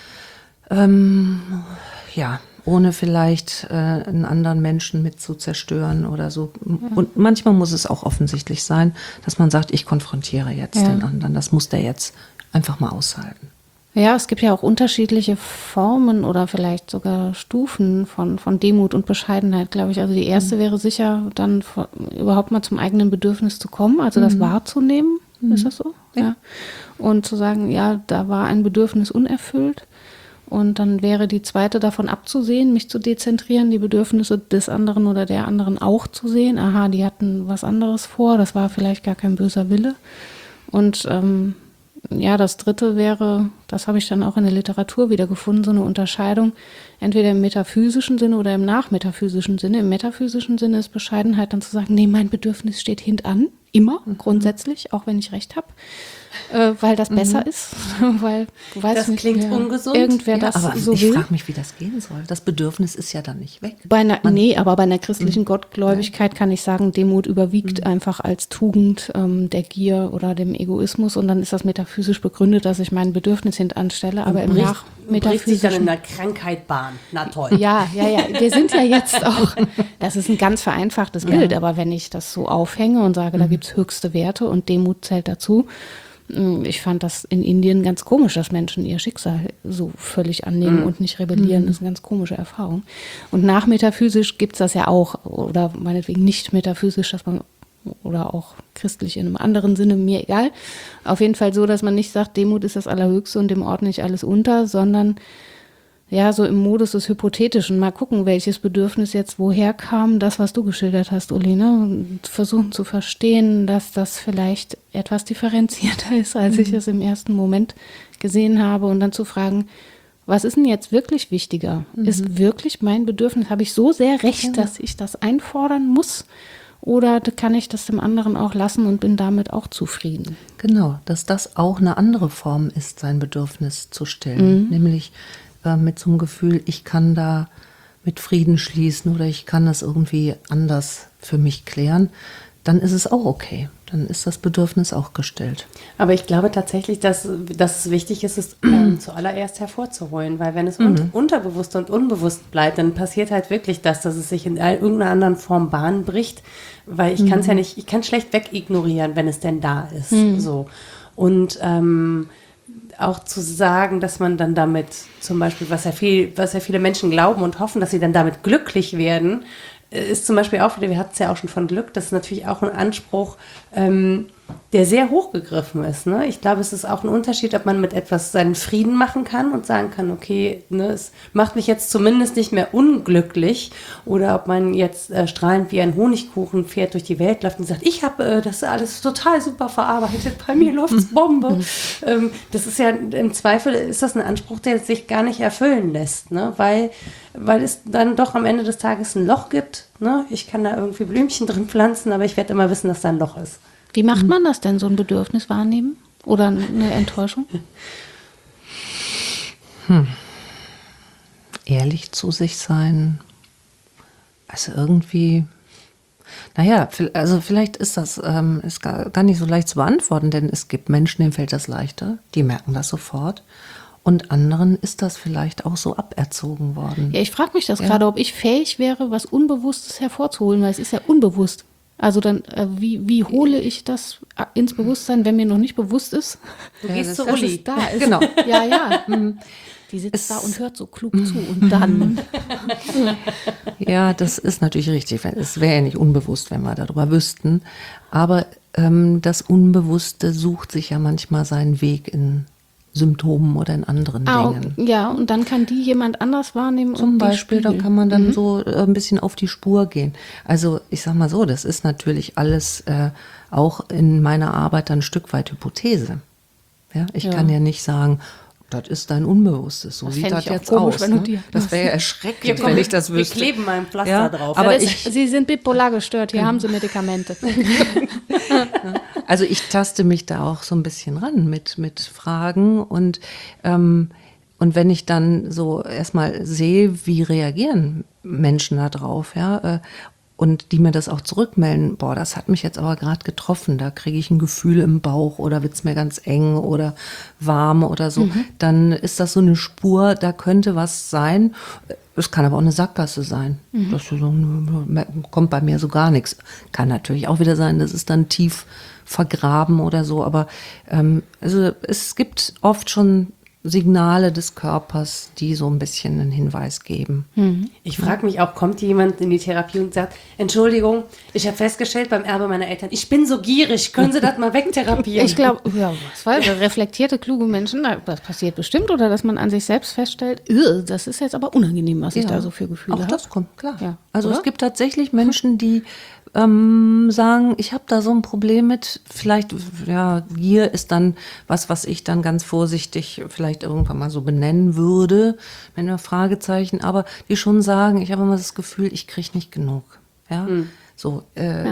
ohne vielleicht einen anderen Menschen mit zu zerstören oder so. Und manchmal muss es auch offensichtlich sein, dass man sagt, ich konfrontiere jetzt den anderen. Das muss der jetzt einfach mal aushalten. Ja, es gibt ja auch unterschiedliche Formen oder vielleicht sogar Stufen von Demut und Bescheidenheit, glaube ich. Also die erste wäre sicher, dann überhaupt mal zum eigenen Bedürfnis zu kommen, also das wahrzunehmen. Ist das so? Ja. Und zu sagen, ja, da war ein Bedürfnis unerfüllt. Und dann wäre die zweite davon abzusehen, mich zu dezentrieren, die Bedürfnisse des anderen oder der anderen auch zu sehen. Aha, die hatten was anderes vor, das war vielleicht gar kein böser Wille. Und das dritte wäre, das habe ich dann auch in der Literatur wieder gefunden, so eine Unterscheidung, entweder im metaphysischen Sinne oder im nachmetaphysischen Sinne. Im metaphysischen Sinne ist Bescheidenheit dann zu sagen, nee, mein Bedürfnis steht hintan, immer, grundsätzlich, auch wenn ich recht habe. Weil das besser ist, weil du weißt das nicht, klingt ungesund. Irgendwer das aber so ich will. frage mich, wie das gehen soll. Das Bedürfnis ist ja dann nicht weg. Aber bei einer christlichen Gottgläubigkeit kann ich sagen, Demut überwiegt einfach als Tugend der Gier oder dem Egoismus und dann ist das metaphysisch begründet, dass ich mein Bedürfnis hintanstelle, aber im bricht sich dann in nachmetaphysischen... der Krankheit Bahn. Na toll. Ja, wir sind ja jetzt auch, das ist ein ganz vereinfachtes Bild, aber wenn ich das so aufhänge und sage, da gibt es höchste Werte und Demut zählt dazu, ich fand das in Indien ganz komisch, dass Menschen ihr Schicksal so völlig annehmen und nicht rebellieren. Das ist eine ganz komische Erfahrung. Und nachmetaphysisch gibt es das ja auch, oder meinetwegen nicht metaphysisch, dass man, oder auch christlich in einem anderen Sinne, mir egal. Auf jeden Fall so, dass man nicht sagt, Demut ist das Allerhöchste und dem ordne ich alles unter, sondern ja, so im Modus des Hypothetischen. Mal gucken, welches Bedürfnis jetzt woher kam, das, was du geschildert hast, Uli, ne? Und versuchen zu verstehen, dass das vielleicht etwas differenzierter ist, als ich es im ersten Moment gesehen habe. Und dann zu fragen, was ist denn jetzt wirklich wichtiger? Ist wirklich mein Bedürfnis, habe ich so sehr recht, dass ich das einfordern muss? Oder kann ich das dem anderen auch lassen und bin damit auch zufrieden? Genau, dass das auch eine andere Form ist, sein Bedürfnis zu stillen. Nämlich mit so einem Gefühl, ich kann da mit Frieden schließen oder ich kann das irgendwie anders für mich klären, dann ist es auch okay. Dann ist das Bedürfnis auch gestillt. Aber ich glaube tatsächlich, dass es wichtig ist, es zuallererst hervorzuholen, weil wenn es unterbewusst und unbewusst bleibt, dann passiert halt wirklich das, dass es sich in irgendeiner anderen Form Bahn bricht, weil ich kann es ja nicht, ich kann schlecht wegignorieren, wenn es denn da ist. So. Und auch zu sagen, dass man dann damit zum Beispiel, was ja viele Menschen glauben und hoffen, dass sie dann damit glücklich werden, ist zum Beispiel auch, wir hatten es ja auch schon von Glück, das ist natürlich auch ein Anspruch, der sehr hochgegriffen ist. Ne? Ich glaube, es ist auch ein Unterschied, ob man mit etwas seinen Frieden machen kann und sagen kann, okay, ne, es macht mich jetzt zumindest nicht mehr unglücklich, oder ob man jetzt strahlend wie ein Honigkuchenpferd durch die Welt läuft und sagt, ich habe das alles total super verarbeitet, bei mir läuft's Bombe. Das ist ja im Zweifel, ist das ein Anspruch, der sich gar nicht erfüllen lässt, ne? Weil es dann doch am Ende des Tages ein Loch gibt. Ne? Ich kann da irgendwie Blümchen drin pflanzen, aber ich werde immer wissen, dass da ein Loch ist. Wie macht man das denn, so ein Bedürfnis wahrnehmen? Oder eine Enttäuschung? Ehrlich zu sich sein. Also irgendwie, naja, also vielleicht ist das ist gar nicht so leicht zu beantworten, denn es gibt Menschen, denen fällt das leichter, die merken das sofort. Und anderen ist das vielleicht auch so aberzogen worden. Ja, ich frage mich das gerade, ob ich fähig wäre, was Unbewusstes hervorzuholen, weil es ist ja unbewusst. Also dann, wie hole ich das ins Bewusstsein, wenn mir noch nicht bewusst ist, Du gehst zu dass Uli. es da ist? Genau. Ja. Die sitzt da und hört so klug zu und dann. Ja, das ist natürlich richtig. Es wäre ja nicht unbewusst, wenn wir darüber wüssten. Aber das Unbewusste sucht sich ja manchmal seinen Weg in Symptomen oder in anderen Dingen. Ja, und dann kann die jemand anders wahrnehmen. Zum und die Beispiel, da spiegeln. kann man dann so ein bisschen auf die Spur gehen. Also ich sag mal so, das ist natürlich alles auch in meiner Arbeit dann ein Stück weit Hypothese. Ja, ich kann ja nicht sagen, das ist dein Unbewusstes, so Das sieht fände das ich auch jetzt komisch, aus. wenn du Ne? die- Das wäre ja erschreckend, wenn ich das wüsste. Wir kleben mal ein Pflaster Ja, drauf. aber Das ist, Sie sind bipolar gestört, hier haben Sie Medikamente. Also ich taste mich da auch so ein bisschen ran mit Fragen und wenn ich dann so erstmal sehe, wie reagieren Menschen da drauf, ja, und die mir das auch zurückmelden, boah, das hat mich jetzt aber gerade getroffen, da kriege ich ein Gefühl im Bauch oder wird's mir ganz eng oder warm oder so, dann ist das so eine Spur, da könnte was sein. Es kann aber auch eine Sackgasse sein. Das ist so, kommt bei mir so gar nichts. Kann natürlich auch wieder sein, das ist dann tief vergraben oder so, aber also es gibt oft schon Signale des Körpers, die so ein bisschen einen Hinweis geben. Ich frage mich auch, kommt jemand in die Therapie und sagt, Entschuldigung, ich habe festgestellt beim Erbe meiner Eltern, ich bin so gierig, können Sie das mal wegtherapieren? Ich glaube, ja, was weiß ich, reflektierte, kluge Menschen, das passiert bestimmt, oder dass man an sich selbst feststellt, das ist jetzt aber unangenehm, was ich da so für Gefühle Auch habe. das kommt, klar. Ja. Also Oder? es gibt tatsächlich Menschen, die sagen, ich habe da so ein Problem mit, vielleicht, ja, Gier ist dann was ich dann ganz vorsichtig vielleicht irgendwann mal so benennen würde, wenn wir Fragezeichen, aber die schon sagen, ich habe immer das Gefühl, ich kriege nicht genug. Ja. So,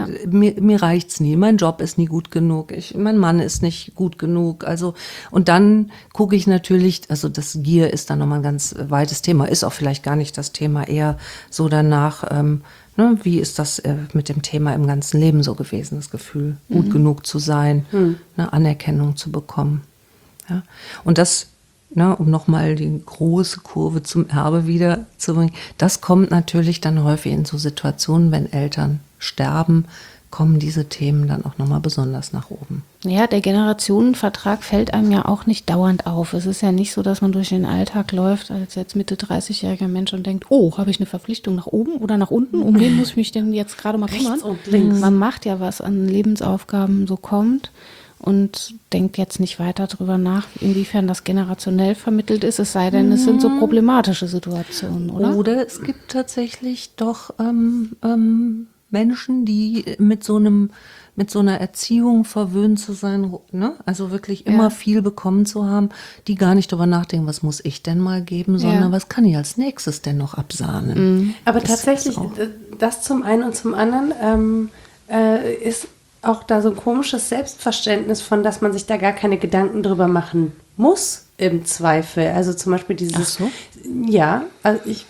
mir reicht's nie, mein Job ist nie gut genug, mein Mann ist nicht gut genug. Also, und dann gucke ich natürlich, also das Gier ist dann nochmal ein ganz weites Thema, ist auch vielleicht gar nicht das Thema, eher so danach, wie ist das mit dem Thema im ganzen Leben so gewesen, das Gefühl, gut genug zu sein, eine Anerkennung zu bekommen. Ja? Und das, um nochmal die große Kurve zum Erbe wieder zu bringen, das kommt natürlich dann häufig in so Situationen, wenn Eltern sterben, kommen diese Themen dann auch nochmal besonders nach oben. Ja, der Generationenvertrag fällt einem ja auch nicht dauernd auf. Es ist ja nicht so, dass man durch den Alltag läuft als jetzt Mitte 30-jähriger Mensch und denkt, oh, habe ich eine Verpflichtung nach oben oder nach unten? Um wen muss ich mich denn jetzt gerade mal kümmern? Rechts und links. Man macht ja, was an Lebensaufgaben so kommt und denkt jetzt nicht weiter drüber nach, inwiefern das generationell vermittelt ist, es sei denn, es sind so problematische Situationen, oder? Oder es gibt tatsächlich doch Menschen, die mit so einer Erziehung verwöhnt zu sein, ne? Also wirklich immer viel bekommen zu haben, die gar nicht darüber nachdenken, was muss ich denn mal geben, sondern was kann ich als nächstes denn noch absahnen. Aber Das tatsächlich, ist auch- das zum einen und zum anderen ist auch da so ein komisches Selbstverständnis von, dass man sich da gar keine Gedanken drüber machen muss, im Zweifel. Also zum Beispiel dieses, Ach so? Ja, also ich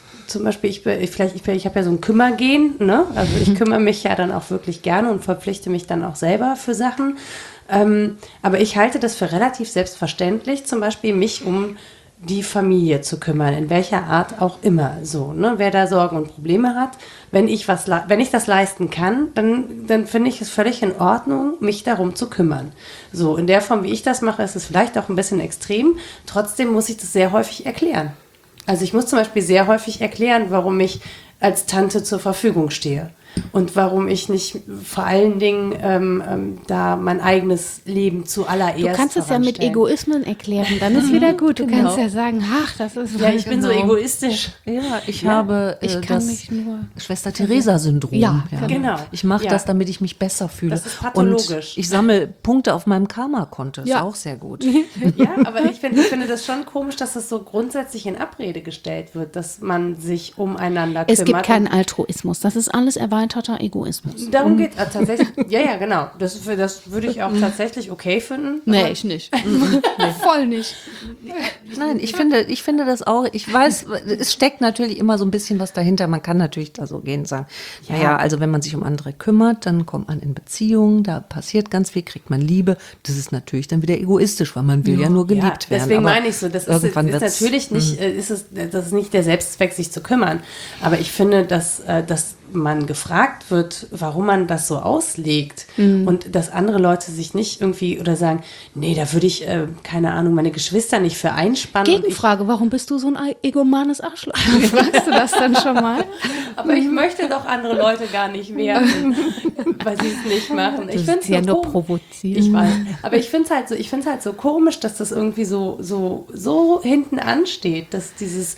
habe ja so ein Kümmergen, ne? Also ich kümmere mich ja dann auch wirklich gerne und verpflichte mich dann auch selber für Sachen. Aber ich halte das für relativ selbstverständlich, zum Beispiel mich um die Familie zu kümmern, in welcher Art auch immer so, ne? Wer da Sorgen und Probleme hat, wenn ich das leisten kann, dann finde ich es völlig in Ordnung, mich darum zu kümmern. So, in der Form, wie ich das mache, ist es vielleicht auch ein bisschen extrem, trotzdem muss ich das sehr häufig erklären. Also ich muss zum Beispiel sehr häufig erklären, warum ich als Tante zur Verfügung stehe und warum ich nicht vor allen Dingen da mein eigenes Leben zuallererst Du kannst es ja mit voranstellen. Egoismen erklären, dann ist wieder gut. Du Genau. kannst ja sagen, ach, das ist... Ja, ich bin so egoistisch. Ja, ich habe Ich kann das mich nur- Schwester-Theresa-Syndrom. Ja, genau. Ich mache Ja. das, damit ich mich besser fühle. Das ist pathologisch. Und ich sammle Punkte auf meinem Karma-Konto. Ist Ja. auch sehr gut. Ja, aber ich finde das schon komisch, dass das so grundsätzlich in Abrede gestellt wird, dass man sich umeinander kümmert. Es gibt keinen Altruismus, das ist alles erweiterter Egoismus. Darum geht es tatsächlich. Ja, genau. Das würde ich auch tatsächlich okay finden. Nee, ich nicht. Voll nicht. Nein, ich finde das auch, ich weiß, es steckt natürlich immer so ein bisschen was dahinter. Man kann natürlich da so gehen und sagen, naja, also wenn man sich um andere kümmert, dann kommt man in Beziehungen, da passiert ganz viel, kriegt man Liebe. Das ist natürlich dann wieder egoistisch, weil man will ja nur geliebt werden. Deswegen Aber meine ich so, das ist irgendwann wird's- natürlich nicht, das ist nicht der Selbstzweck, sich zu kümmern. Aber ich finde, dass man gefragt wird, warum man das so auslegt und dass andere Leute sich nicht irgendwie oder sagen, nee, da würde ich, keine Ahnung, meine Geschwister nicht für einspannen. Gegenfrage, warum bist du so ein egomanes Arschloch? Fragst du das dann schon mal? Aber ich möchte doch andere Leute gar nicht werten, weil sie es nicht machen. Ich finde es ja nur provozieren. Ich weiß. Aber ich finde es halt so komisch, dass das irgendwie so hinten ansteht, dass dieses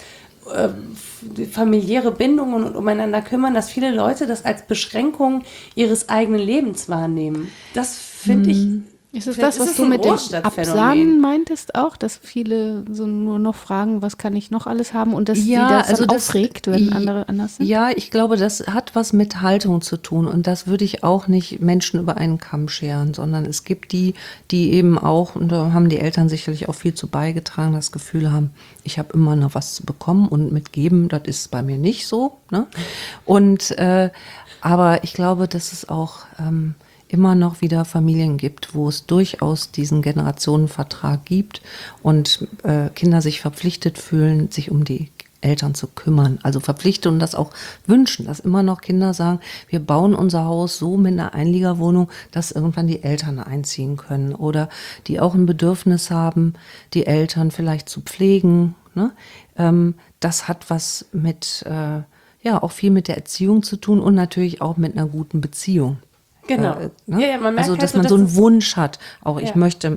familiäre Bindungen und umeinander kümmern, dass viele Leute das als Beschränkung ihres eigenen Lebens wahrnehmen. Das finde ich. Ist es das, was du mit dem Absahnen meintest auch, dass viele so nur noch fragen, was kann ich noch alles haben und dass sie das dann aufregt, wenn andere anders sind? Ja, ich glaube, das hat was mit Haltung zu tun und das würde ich auch nicht Menschen über einen Kamm scheren, sondern es gibt die eben auch, und da haben die Eltern sicherlich auch viel zu beigetragen, das Gefühl haben, ich habe immer noch was zu bekommen und mitgeben, das ist bei mir nicht so. Ne? Und aber ich glaube, dass es auch immer noch wieder Familien gibt, wo es durchaus diesen Generationenvertrag gibt und Kinder sich verpflichtet fühlen, sich um die Eltern zu kümmern. Also verpflichtet und das auch wünschen, dass immer noch Kinder sagen, wir bauen unser Haus so mit einer Einliegerwohnung, dass irgendwann die Eltern einziehen können oder die auch ein Bedürfnis haben, die Eltern vielleicht zu pflegen. Ne? Das hat was mit, auch viel mit der Erziehung zu tun und natürlich auch mit einer guten Beziehung. Genau. Ne? Ja, man merkt also, dass halt man so einen Wunsch hat. Auch ich möchte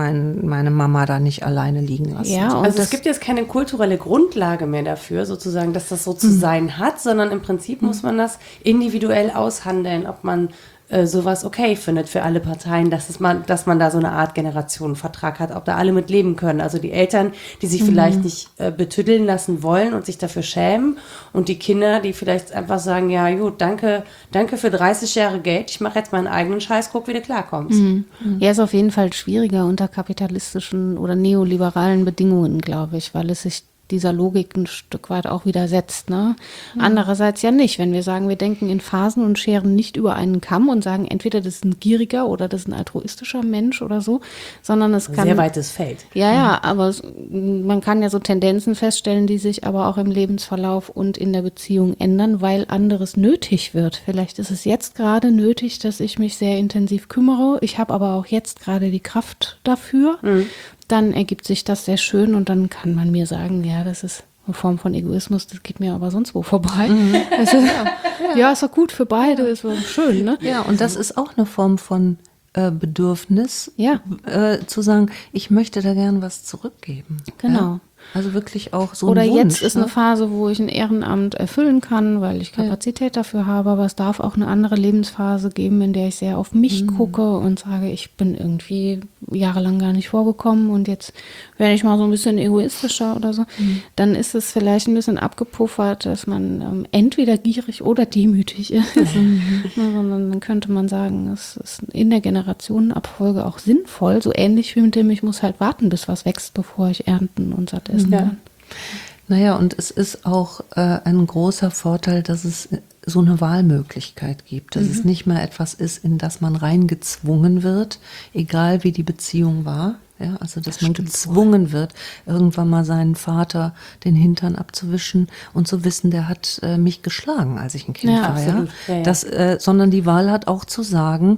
meine Mama da nicht alleine liegen lassen. Ja, also es gibt jetzt keine kulturelle Grundlage mehr dafür, sozusagen, dass das so zu sein hat, sondern im Prinzip muss man das individuell aushandeln, ob man sowas okay findet für alle Parteien, dass man da so eine Art Generationenvertrag hat, ob da alle mit leben können. Also die Eltern, die sich vielleicht nicht betüddeln lassen wollen und sich dafür schämen und die Kinder, die vielleicht einfach sagen, ja gut, danke für 30 Jahre Geld, ich mache jetzt meinen eigenen Scheiß, guck, wie du klarkommst. Ja, ist auf jeden Fall schwieriger unter kapitalistischen oder neoliberalen Bedingungen, glaube ich, weil es sich dieser Logik ein Stück weit auch widersetzt. Ne? Andererseits ja nicht. Wenn wir sagen, wir denken in Phasen und scheren nicht über einen Kamm und sagen, entweder das ist ein gieriger oder das ist ein altruistischer Mensch oder so, sondern es kann... Sehr weites Feld. Ja, aber man kann ja so Tendenzen feststellen, die sich aber auch im Lebensverlauf und in der Beziehung ändern, weil anderes nötig wird. Vielleicht ist es jetzt gerade nötig, dass ich mich sehr intensiv kümmere. Ich habe aber auch jetzt gerade die Kraft dafür. Dann ergibt sich das sehr schön und dann kann man mir sagen, ja, das ist eine Form von Egoismus, das geht mir aber sonst wo vorbei. Also, ja, ist doch gut für beide, ist doch schön, ne? Ja, und das ist auch eine Form von Bedürfnis, zu sagen, ich möchte da gern was zurückgeben. Genau. Ja? Also wirklich auch so oder ein Wunsch. Jetzt ist eine Phase, wo ich ein Ehrenamt erfüllen kann, weil ich Kapazität dafür habe, aber es darf auch eine andere Lebensphase geben, in der ich sehr auf mich gucke und sage, ich bin irgendwie jahrelang gar nicht vorgekommen und jetzt werde ich mal so ein bisschen egoistischer oder so. Dann ist es vielleicht ein bisschen abgepuffert, dass man entweder gierig oder demütig ist. Sondern dann könnte man sagen, es ist in der Generationenabfolge auch sinnvoll, so ähnlich wie mit dem, ich muss halt warten, bis was wächst, bevor ich ernten und satt essen kann. Naja, und es ist auch ein großer Vorteil, dass es so eine Wahlmöglichkeit gibt, dass es nicht mehr etwas ist, in das man reingezwungen wird, egal wie die Beziehung war. Ja, also dass man gezwungen wird, irgendwann mal seinen Vater den Hintern abzuwischen und zu wissen, der hat mich geschlagen, als ich ein Kind war. Absolut. Ja. Sondern die Wahl hat auch zu sagen,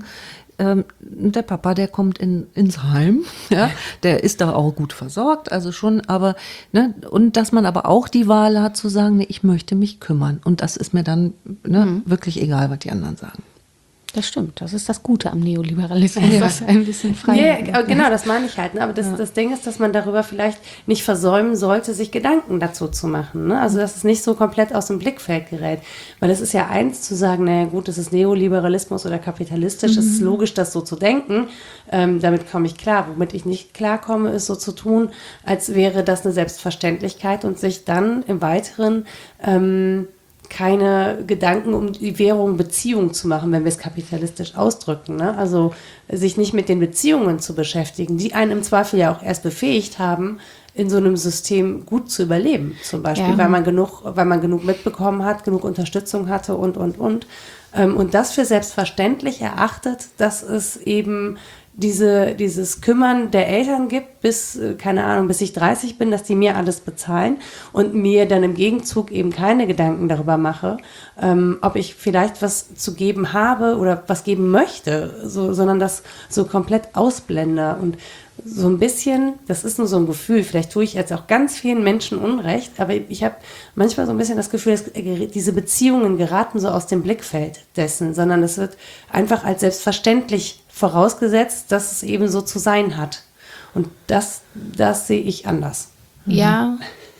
der Papa, der kommt ins Heim, ja, der ist da auch gut versorgt, also schon, aber, ne, und dass man aber auch die Wahl hat zu sagen, nee, ich möchte mich kümmern und das ist mir dann wirklich egal, was die anderen sagen. Das stimmt, das ist das Gute am Neoliberalismus, was ein bisschen frei Ja, genau, das meine ich halt. Ne? Aber das Ding ist, dass man darüber vielleicht nicht versäumen sollte, sich Gedanken dazu zu machen. Ne? Also, dass es nicht so komplett aus dem Blickfeld gerät. Weil es ist ja eins zu sagen, naja gut, das ist Neoliberalismus oder kapitalistisch, es ist logisch, das so zu denken. Damit komme ich klar. Womit ich nicht klarkomme, ist so zu tun, als wäre das eine Selbstverständlichkeit und sich dann im Weiteren keine Gedanken um die Währung Beziehung zu machen, wenn wir es kapitalistisch ausdrücken. Ne? Also sich nicht mit den Beziehungen zu beschäftigen, die einen im Zweifel ja auch erst befähigt haben, in so einem System gut zu überleben. Zum Beispiel, weil man genug mitbekommen hat, genug Unterstützung hatte und. Und das für selbstverständlich erachtet, dass es eben dieses Kümmern der Eltern gibt, bis, keine Ahnung, bis ich 30 bin, dass die mir alles bezahlen und mir dann im Gegenzug eben keine Gedanken darüber mache, ob ich vielleicht was zu geben habe oder was geben möchte, sondern das so komplett ausblende. Und so ein bisschen, das ist nur so ein Gefühl, vielleicht tue ich jetzt auch ganz vielen Menschen Unrecht, aber ich habe manchmal so ein bisschen das Gefühl, dass diese Beziehungen geraten so aus dem Blickfeld dessen, sondern es wird einfach als selbstverständlich vorausgesetzt, dass es eben so zu sein hat. Und das sehe ich anders. Ja,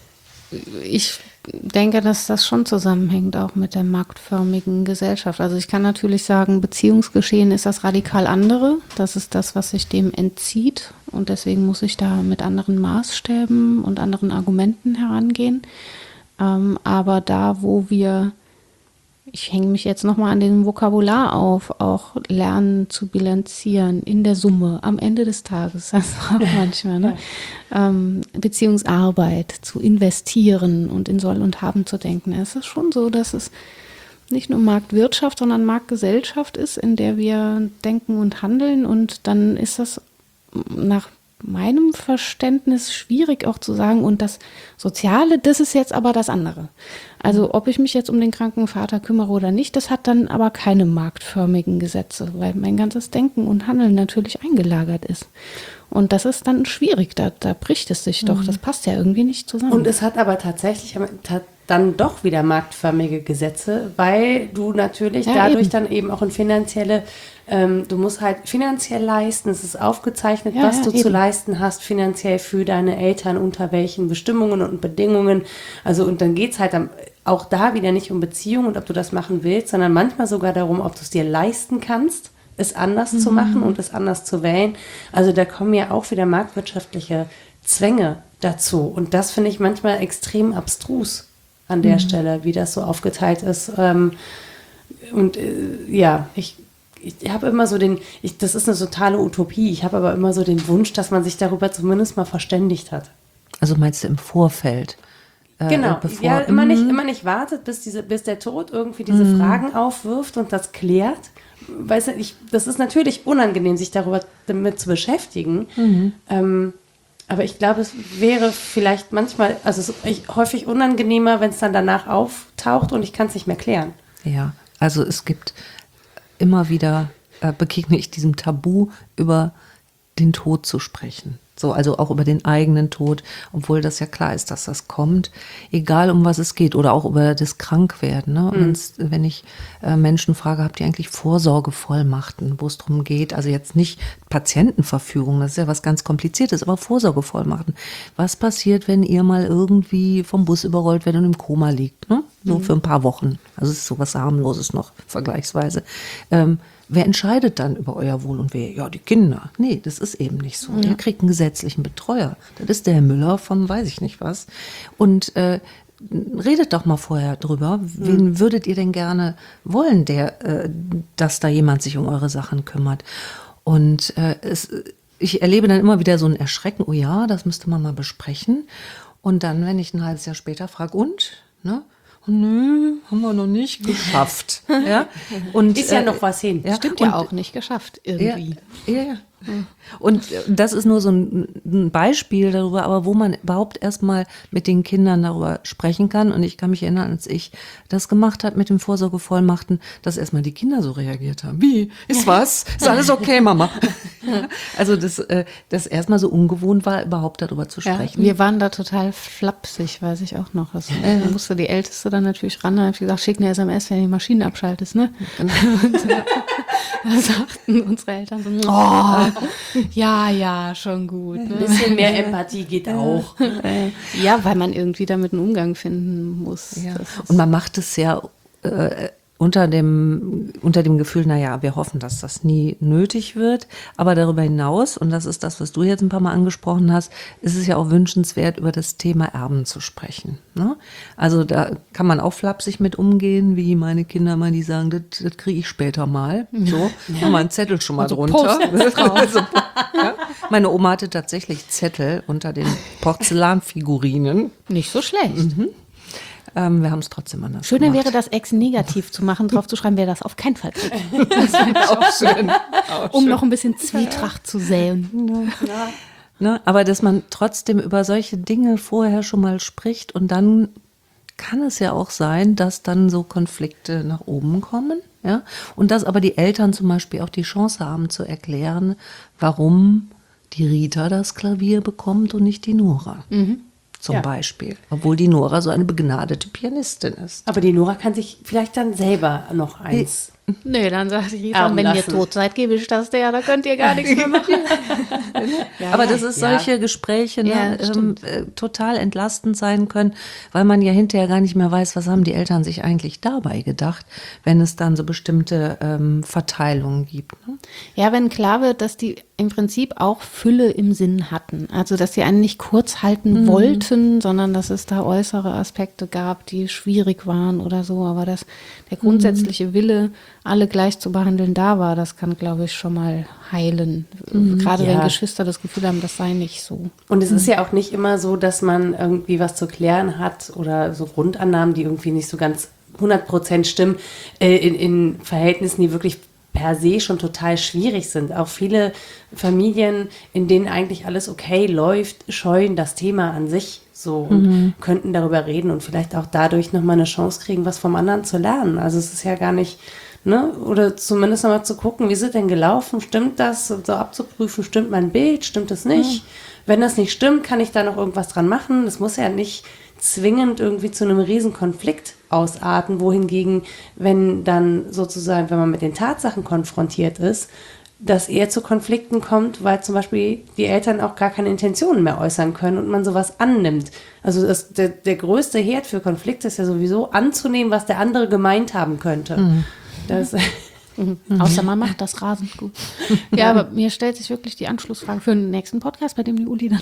ich denke, dass das schon zusammenhängt auch mit der marktförmigen Gesellschaft. Also ich kann natürlich sagen, Beziehungsgeschehen ist das radikal andere. Das ist das, was sich dem entzieht. Und deswegen muss ich da mit anderen Maßstäben und anderen Argumenten herangehen. Aber da, wo ich hänge mich jetzt nochmal an dem Vokabular auf, auch lernen zu bilanzieren in der Summe, am Ende des Tages, das auch manchmal, ne? Beziehungsarbeit zu investieren und in Soll und Haben zu denken. Es ist schon so, dass es nicht nur Marktwirtschaft, sondern Marktgesellschaft ist, in der wir denken und handeln, und dann ist das nach meinem Verständnis schwierig auch zu sagen, und das Soziale, das ist jetzt aber das andere. Also ob ich mich jetzt um den kranken Vater kümmere oder nicht, das hat dann aber keine marktförmigen Gesetze, weil mein ganzes Denken und Handeln natürlich eingelagert ist. Und das ist dann schwierig, da bricht es sich doch, das passt ja irgendwie nicht zusammen. Und es hat aber tatsächlich dann doch wieder marktförmige Gesetze, weil du natürlich dadurch dann eben auch in finanzielle, du musst halt finanziell leisten, es ist aufgezeichnet, was du zu leisten hast, finanziell für deine Eltern, unter welchen Bestimmungen und Bedingungen. Also und dann geht es halt auch da wieder nicht um Beziehung und ob du das machen willst, sondern manchmal sogar darum, ob du es dir leisten kannst, es anders zu machen und es anders zu wählen. Also da kommen ja auch wieder marktwirtschaftliche Zwänge dazu. Und das finde ich manchmal extrem abstrus an der Stelle, wie das so aufgeteilt ist. Ich habe immer so das ist eine totale Utopie, ich habe aber immer so den Wunsch, dass man sich darüber zumindest mal verständigt hat. Also meinst du im Vorfeld? Genau, immer nicht wartet, bis der Tod irgendwie diese Fragen aufwirft und das klärt. Weißt du, das ist natürlich unangenehm, sich damit zu beschäftigen. Aber ich glaube, es wäre vielleicht manchmal, also es ist häufig unangenehmer, wenn es dann danach auftaucht und ich kann es nicht mehr klären. Ja, also es gibt immer wieder, begegne ich diesem Tabu, über den Tod zu sprechen. So, also auch über den eigenen Tod, obwohl das ja klar ist, dass das kommt, egal um was es geht, oder auch über das Krankwerden. Ne? Wenn ich Menschen frage, habt ihr eigentlich Vorsorgevollmachten, wo es darum geht, also jetzt nicht Patientenverfügung, das ist ja was ganz Kompliziertes, aber Vorsorgevollmachten. Was passiert, wenn ihr mal irgendwie vom Bus überrollt werdet und im Koma liegt? Ne? So für ein paar Wochen. Also es ist so was Harmloses noch, vergleichsweise. Wer entscheidet dann über euer Wohl und Wehe? Ja, die Kinder. Nee, das ist eben nicht so. Ihr kriegt einen gesetzlichen Betreuer. Das ist der Herr Müller vom weiß ich nicht was. Und redet doch mal vorher drüber. Wen würdet ihr denn gerne wollen, dass da jemand sich um eure Sachen kümmert? Und ich erlebe dann immer wieder so ein Erschrecken. Oh ja, das müsste man mal besprechen. Und dann, wenn ich ein halbes Jahr später frage, ne? Nö, haben wir noch nicht geschafft. Ja? Und, ist ja noch was hin. Ja? Stimmt ja auch nicht geschafft irgendwie. Ja. Und das ist nur so ein Beispiel darüber, aber wo man überhaupt erstmal mit den Kindern darüber sprechen kann. Und ich kann mich erinnern, als ich das gemacht habe mit den Vorsorgevollmachten, dass erstmal die Kinder so reagiert haben. Wie? Ist was? Ist alles okay, Mama? Also das erstmal so ungewohnt war, überhaupt darüber zu sprechen. Ja, wir waren da total flapsig, weiß ich auch noch. Da musste die Älteste dann natürlich ran. Da habe ich gesagt, schick eine SMS, wenn du die Maschine abschaltest. Ne? Und da sagten unsere Eltern so, ja, schon gut. Ne? Ein bisschen mehr Empathie geht auch. Ja, weil man irgendwie damit einen Umgang finden muss. Ja. Und man macht es ja unter dem Gefühl, naja, wir hoffen, dass das nie nötig wird. Aber darüber hinaus, und das ist das, was du jetzt ein paar Mal angesprochen hast, ist es ja auch wünschenswert, über das Thema Erben zu sprechen. Ne? Also da kann man auch flapsig mit umgehen, wie meine Kinder mal, die sagen, das kriege ich später mal. So, haben wir einen Zettel schon mal drunter. Also, ja. Meine Oma hatte tatsächlich Zettel unter den Porzellanfigurinen. Nicht so schlecht. Wir haben es trotzdem anders Schöner gemacht. wäre das Ex-Negativ zu machen, drauf zu schreiben, wer das auf keinen Fall kriegt. Das wäre auch schön. Um noch ein bisschen Zwietracht zu säen. Ja. Ne? Aber dass man trotzdem über solche Dinge vorher schon mal spricht und dann kann es ja auch sein, dass dann so Konflikte nach oben kommen. Ja? Und dass aber die Eltern zum Beispiel auch die Chance haben zu erklären, warum die Rita das Klavier bekommt und nicht die Nora. Zum Beispiel. Obwohl die Nora so eine begnadete Pianistin ist. Aber die Nora kann sich vielleicht dann selber noch eins. Nee, dann sagt Rita, Erben wenn ihr lassen. tot seid, gebe ich das der, da könnt ihr gar nichts mehr machen. Aber dass es solche Gespräche Ja, total entlastend sein können, weil man ja hinterher gar nicht mehr weiß, was haben die Eltern sich eigentlich dabei gedacht, wenn es dann so bestimmte Verteilungen gibt. Ne? Ja, wenn klar wird, dass die im Prinzip auch Fülle im Sinn hatten. Also, dass sie einen nicht kurz halten wollten, sondern dass es da äußere Aspekte gab, die schwierig waren oder so. Aber dass der grundsätzliche Wille, alle gleich zu behandeln, da war, das kann, glaube ich, schon mal heilen. Gerade wenn Geschwister das Gefühl haben, das sei nicht so. Und es ist ja auch nicht immer so, dass man irgendwie was zu klären hat oder so Grundannahmen, die irgendwie nicht so ganz 100% stimmen, in Verhältnissen, die wirklich per se schon total schwierig sind. Auch viele Familien, in denen eigentlich alles okay läuft, scheuen das Thema an sich so und könnten darüber reden und vielleicht auch dadurch nochmal eine Chance kriegen, was vom anderen zu lernen. Also es ist ja gar nicht, ne, oder zumindest nochmal zu gucken, wie ist es denn gelaufen, stimmt das, und so abzuprüfen, stimmt mein Bild, stimmt es nicht? Wenn das nicht stimmt, kann ich da noch irgendwas dran machen? Das muss ja nicht zwingend irgendwie zu einem Riesenkonflikt ausarten, wohingegen, wenn dann sozusagen, wenn man mit den Tatsachen konfrontiert ist, dass eher zu Konflikten kommt, weil zum Beispiel die Eltern auch gar keine Intentionen mehr äußern können und man sowas annimmt. Also der größte Herd für Konflikte ist ja sowieso anzunehmen, was der andere gemeint haben könnte. Das Außer man macht das rasend gut. Ja, aber mir stellt sich wirklich die Anschlussfrage für den nächsten Podcast, bei dem die Uli dann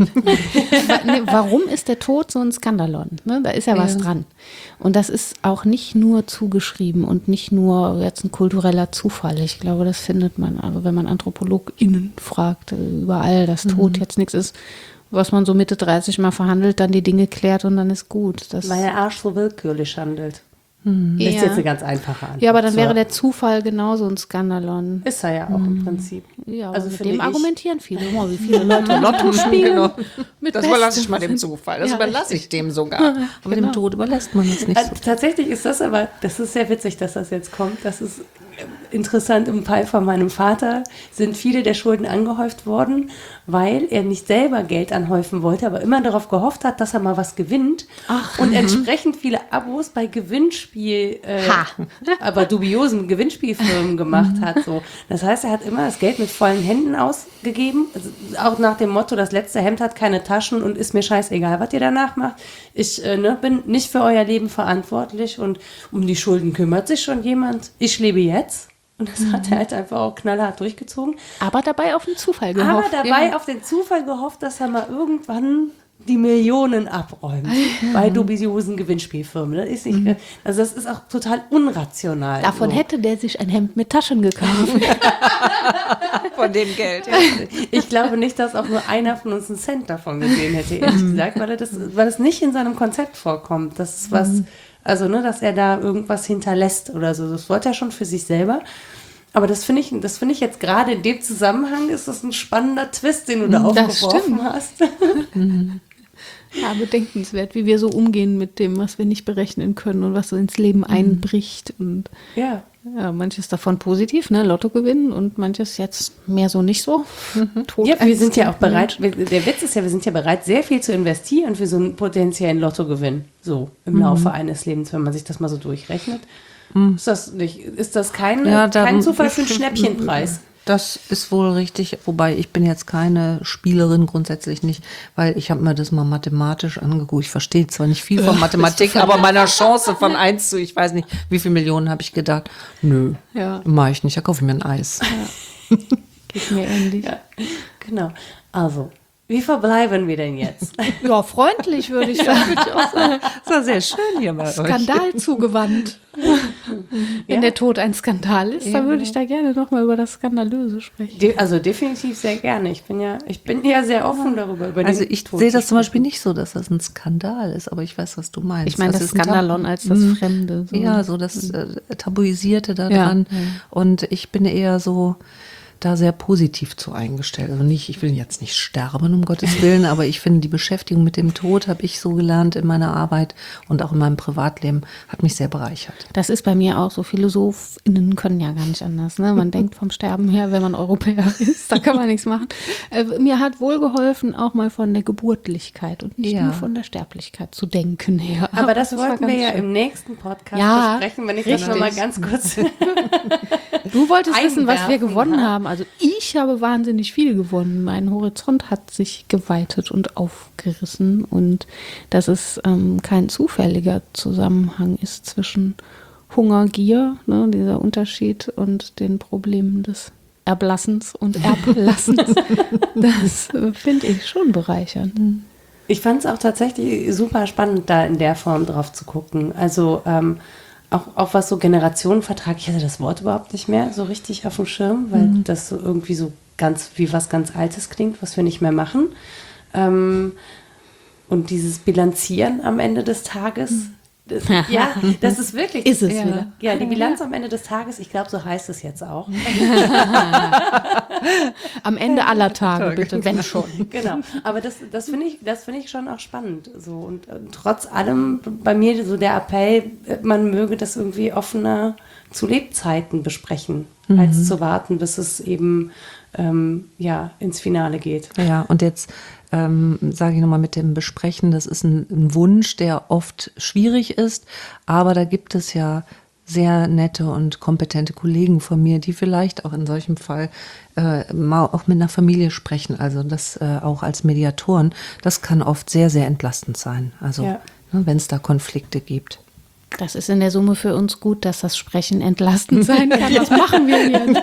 warum ist der Tod so ein Skandalon? Ne? Da ist ja was dran. Und das ist auch nicht nur zugeschrieben und nicht nur jetzt ein kultureller Zufall. Ich glaube, das findet man, also wenn man AnthropologInnen fragt, überall, dass Tod jetzt nichts ist, was man so Mitte 30 mal verhandelt, dann die Dinge klärt und dann ist gut. weil der Arsch so willkürlich handelt. Das ist jetzt eine ganz einfache Antwort. Ja, aber dann wäre der Zufall genauso ein Skandalon. Ist er ja auch im Prinzip. Ja, also mit finde dem ich- argumentieren viele. Guck mal, wie viele Leute Lotto spielen. Genau. Mit Das Besten. überlasse ich mal dem Zufall. Das überlasse ich dem sogar. Aber dem Tod überlässt man es nicht so. Tatsächlich ist das aber, das ist sehr witzig, dass das jetzt kommt. Das ist interessant. Im Fall von meinem Vater sind viele der Schulden angehäuft worden, weil er nicht selber Geld anhäufen wollte, aber immer darauf gehofft hat, dass er mal was gewinnt. Und entsprechend viele Abos bei Gewinnspiel, aber dubiosen Gewinnspielfirmen gemacht hat. So. Das heißt, er hat immer das Geld mit vollen Händen ausgegeben, also auch nach dem Motto, das letzte Hemd hat keine Taschen und ist mir scheißegal, was ihr danach macht. Ich bin nicht für euer Leben verantwortlich und um die Schulden kümmert sich schon jemand. Ich lebe jetzt. Und das hat er halt einfach auch knallhart durchgezogen. Aber dabei auf den Zufall gehofft. Aber dabei auf den Zufall gehofft, dass er mal irgendwann die Millionen abräumt bei dubiosen Gewinnspielfirmen. Das ist nicht, also das ist auch total unrational. Davon so. hätte der sich ein Hemd mit Taschen gekauft. Von dem Geld. Ich glaube nicht, dass auch nur einer von uns einen Cent davon gesehen hätte, ehrlich gesagt, weil es nicht in seinem Konzept vorkommt. Das ist was, also dass er da irgendwas hinterlässt oder so. Das wollte er schon für sich selber. Aber das finde ich jetzt gerade in dem Zusammenhang ist das ein spannender Twist, den du da aufgeworfen hast. Ja, bedenkenswert, wie wir so umgehen mit dem, was wir nicht berechnen können und was so ins Leben einbricht. Und Ja. ja, manches davon positiv, ne, Lotto gewinnen und manches jetzt mehr so nicht so. Tod Ja, wir sind ja auch einstellen. bereit, der Witz ist ja, wir sind ja bereit, sehr viel zu investieren für so einen potenziellen Lottogewinn, so im Laufe eines Lebens, wenn man sich das mal so durchrechnet. Ist das kein Zufall für einen Schnäppchenpreis? Das ist wohl richtig, wobei ich bin jetzt keine Spielerin grundsätzlich nicht, weil ich habe mir das mal mathematisch angeguckt. Ich verstehe zwar nicht viel von Mathematik, aber meiner Chance von 1 zu, ich weiß nicht, wie viele Millionen habe ich gedacht, nö, Ja. mache ich nicht, da kaufe ich mir ein Eis. Geht mir ähnlich. Ja, genau. Also, wie verbleiben wir denn jetzt? Ja, freundlich würde ich sagen. Das war sehr schön hier bei euch. Skandal zugewandt. Wenn der Tod ein Skandal ist, dann würde ich da gerne nochmal über das Skandalöse sprechen. Also definitiv sehr gerne. Ich bin ja sehr offen darüber. Über Also den ich Tod sehe zu das zum Beispiel sprechen. nicht so, dass das ein Skandal ist, aber ich weiß, was du meinst. Ich meine das ist ein Skandalon als das Fremde. So. Ja, so das Tabuisierte daran. Ja. Und ich bin eher so, da sehr positiv zu eingestellt. Also nicht, ich will jetzt nicht sterben, um Gottes Willen, aber ich finde, die Beschäftigung mit dem Tod, habe ich so gelernt in meiner Arbeit und auch in meinem Privatleben, hat mich sehr bereichert. Das ist bei mir auch so. PhilosophInnen können ja gar nicht anders. Ne? Man denkt vom Sterben her, wenn man Europäer ist, da kann man nichts machen. Mir hat wohl geholfen, auch mal von der Geburtlichkeit und nicht nur von der Sterblichkeit zu denken her. Aber das wollten wir ja im nächsten Podcast besprechen, wenn ich das noch mal ganz kurz Du wolltest wissen, was wir gewonnen haben. Also ich habe wahnsinnig viel gewonnen. Mein Horizont hat sich geweitet und aufgerissen und dass es kein zufälliger Zusammenhang ist zwischen Hunger, Gier, ne, dieser Unterschied und den Problemen des Erblassens und Erblassens. Das finde ich schon bereichernd. Ich fand es auch tatsächlich super spannend, da in der Form drauf zu gucken. Also auch was so Generationenvertrag, ich hatte das Wort überhaupt nicht mehr so richtig auf dem Schirm, weil das so irgendwie so ganz wie was ganz Altes klingt, was wir nicht mehr machen. Und dieses Bilanzieren am Ende des Tages, das ist wirklich. Ist es wieder. Ja, die Bilanz am Ende des Tages, ich glaube, so heißt es jetzt auch. Am Ende aller Tage, bitte, wenn schon. Genau, aber das finde ich schon auch spannend. So. Und trotz allem bei mir so der Appell, man möge das irgendwie offener zu Lebzeiten besprechen, als zu warten, bis es eben ins Finale geht. Ja, und jetzt sage ich nochmal mit dem Besprechen, das ist ein Wunsch, der oft schwierig ist, aber da gibt es ja sehr nette und kompetente Kollegen von mir, die vielleicht auch in solchem Fall mal auch mit einer Familie sprechen, also das auch als Mediatoren, das kann oft sehr, sehr entlastend sein, also wenn es da Konflikte gibt. Das ist in der Summe für uns gut, dass das Sprechen entlastend sein kann. Was machen wir jetzt?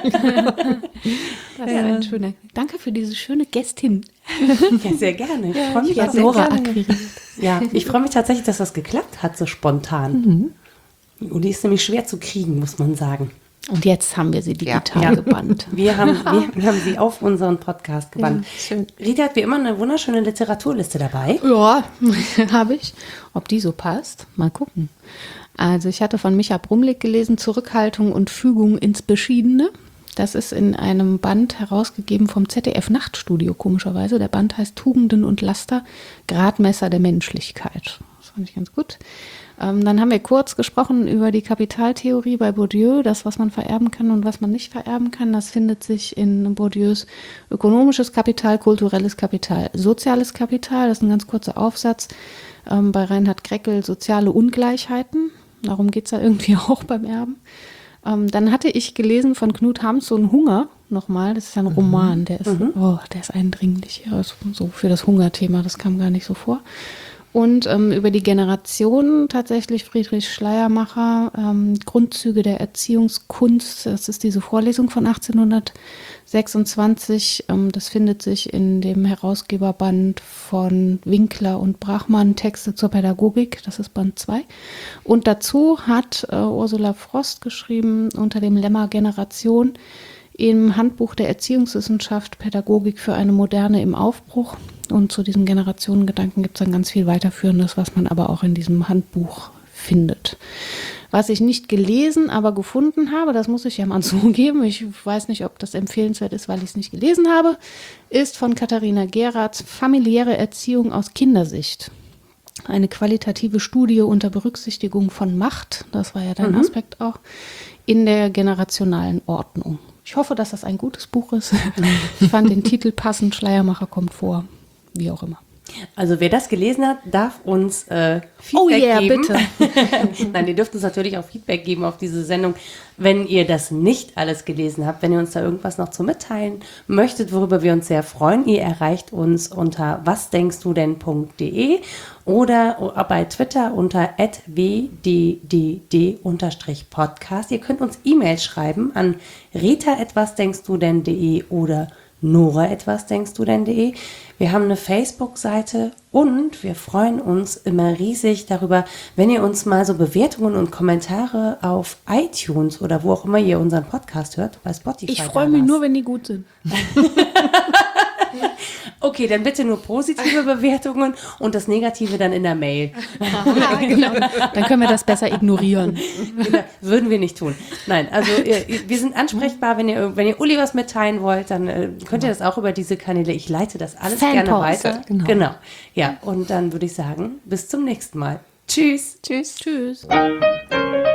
Das ist ein schöner. Danke für diese schöne Gästin. Ja, sehr gerne. Ich freue mich, Nora akquiriert. Ja, ich freue mich tatsächlich, dass das geklappt hat, so spontan. Und die ist nämlich schwer zu kriegen, muss man sagen. Und jetzt haben wir sie digital gebannt. Wir haben sie auf unseren Podcast gebannt. Schön. Rita hat wie immer eine wunderschöne Literaturliste dabei. Ja, habe ich. Ob die so passt? Mal gucken. Also ich hatte von Micha Brumlik gelesen, Zurückhaltung und Fügung ins Beschiedene. Das ist in einem Band herausgegeben vom ZDF Nachtstudio, komischerweise. Der Band heißt Tugenden und Laster, Gradmesser der Menschlichkeit. Das fand ich ganz gut. Dann haben wir kurz gesprochen über die Kapitaltheorie bei Bourdieu, das, was man vererben kann und was man nicht vererben kann. Das findet sich in Bourdieus ökonomisches Kapital, kulturelles Kapital, soziales Kapital. Das ist ein ganz kurzer Aufsatz. Bei Reinhard Kreckel soziale Ungleichheiten. Darum geht es ja irgendwie auch beim Erben. Dann hatte ich gelesen von Knut Hamsun Hunger nochmal. Das ist ja ein Roman, der ist eindringlich. Ja, so für das Hungerthema, das kam gar nicht so vor. Und über die Generation tatsächlich Friedrich Schleiermacher, Grundzüge der Erziehungskunst, das ist diese Vorlesung von 1826, das findet sich in dem Herausgeberband von Winkler und Brachmann, Texte zur Pädagogik, das ist Band 2. Und dazu hat Ursula Frost geschrieben unter dem Lemma Generation im Handbuch der Erziehungswissenschaft Pädagogik für eine Moderne im Aufbruch. Und zu diesem Generationengedanken gibt es dann ganz viel Weiterführendes, was man aber auch in diesem Handbuch findet. Was ich nicht gelesen, aber gefunden habe, das muss ich ja mal zugeben, ich weiß nicht, ob das empfehlenswert ist, weil ich es nicht gelesen habe, ist von Katharina Geratz Familiäre Erziehung aus Kindersicht. Eine qualitative Studie unter Berücksichtigung von Macht, das war ja dein Aspekt auch, in der generationalen Ordnung. Ich hoffe, dass das ein gutes Buch ist. Ich fand den Titel passend, Schleiermacher kommt vor, wie auch immer. Also wer das gelesen hat, darf uns Feedback geben. Bitte. Nein, ihr dürft uns natürlich auch Feedback geben auf diese Sendung, wenn ihr das nicht alles gelesen habt, wenn ihr uns da irgendwas noch zu mitteilen möchtet, worüber wir uns sehr freuen. Ihr erreicht uns unter wasdenkstudenn.de oder bei Twitter unter @wddd_podcast. Ihr könnt uns E-Mails schreiben an rita@wasdenkstudenn.de oder nora@wasdenkstudenn.de. Wir haben eine Facebook-Seite und wir freuen uns immer riesig darüber, wenn ihr uns mal so Bewertungen und Kommentare auf iTunes oder wo auch immer ihr unseren Podcast hört, bei Spotify. Ich freue mich nur, wenn die gut sind. Okay, dann bitte nur positive Bewertungen und das Negative dann in der Mail. Genau. Dann können wir das besser ignorieren. Genau, würden wir nicht tun. Nein, also wir sind ansprechbar, wenn ihr Uli was mitteilen wollt, dann könnt ihr das auch über diese Kanäle. Ich leite das alles gerne Fanpost. weiter. Genau. Ja, und dann würde ich sagen, bis zum nächsten Mal. Tschüss. Tschüss.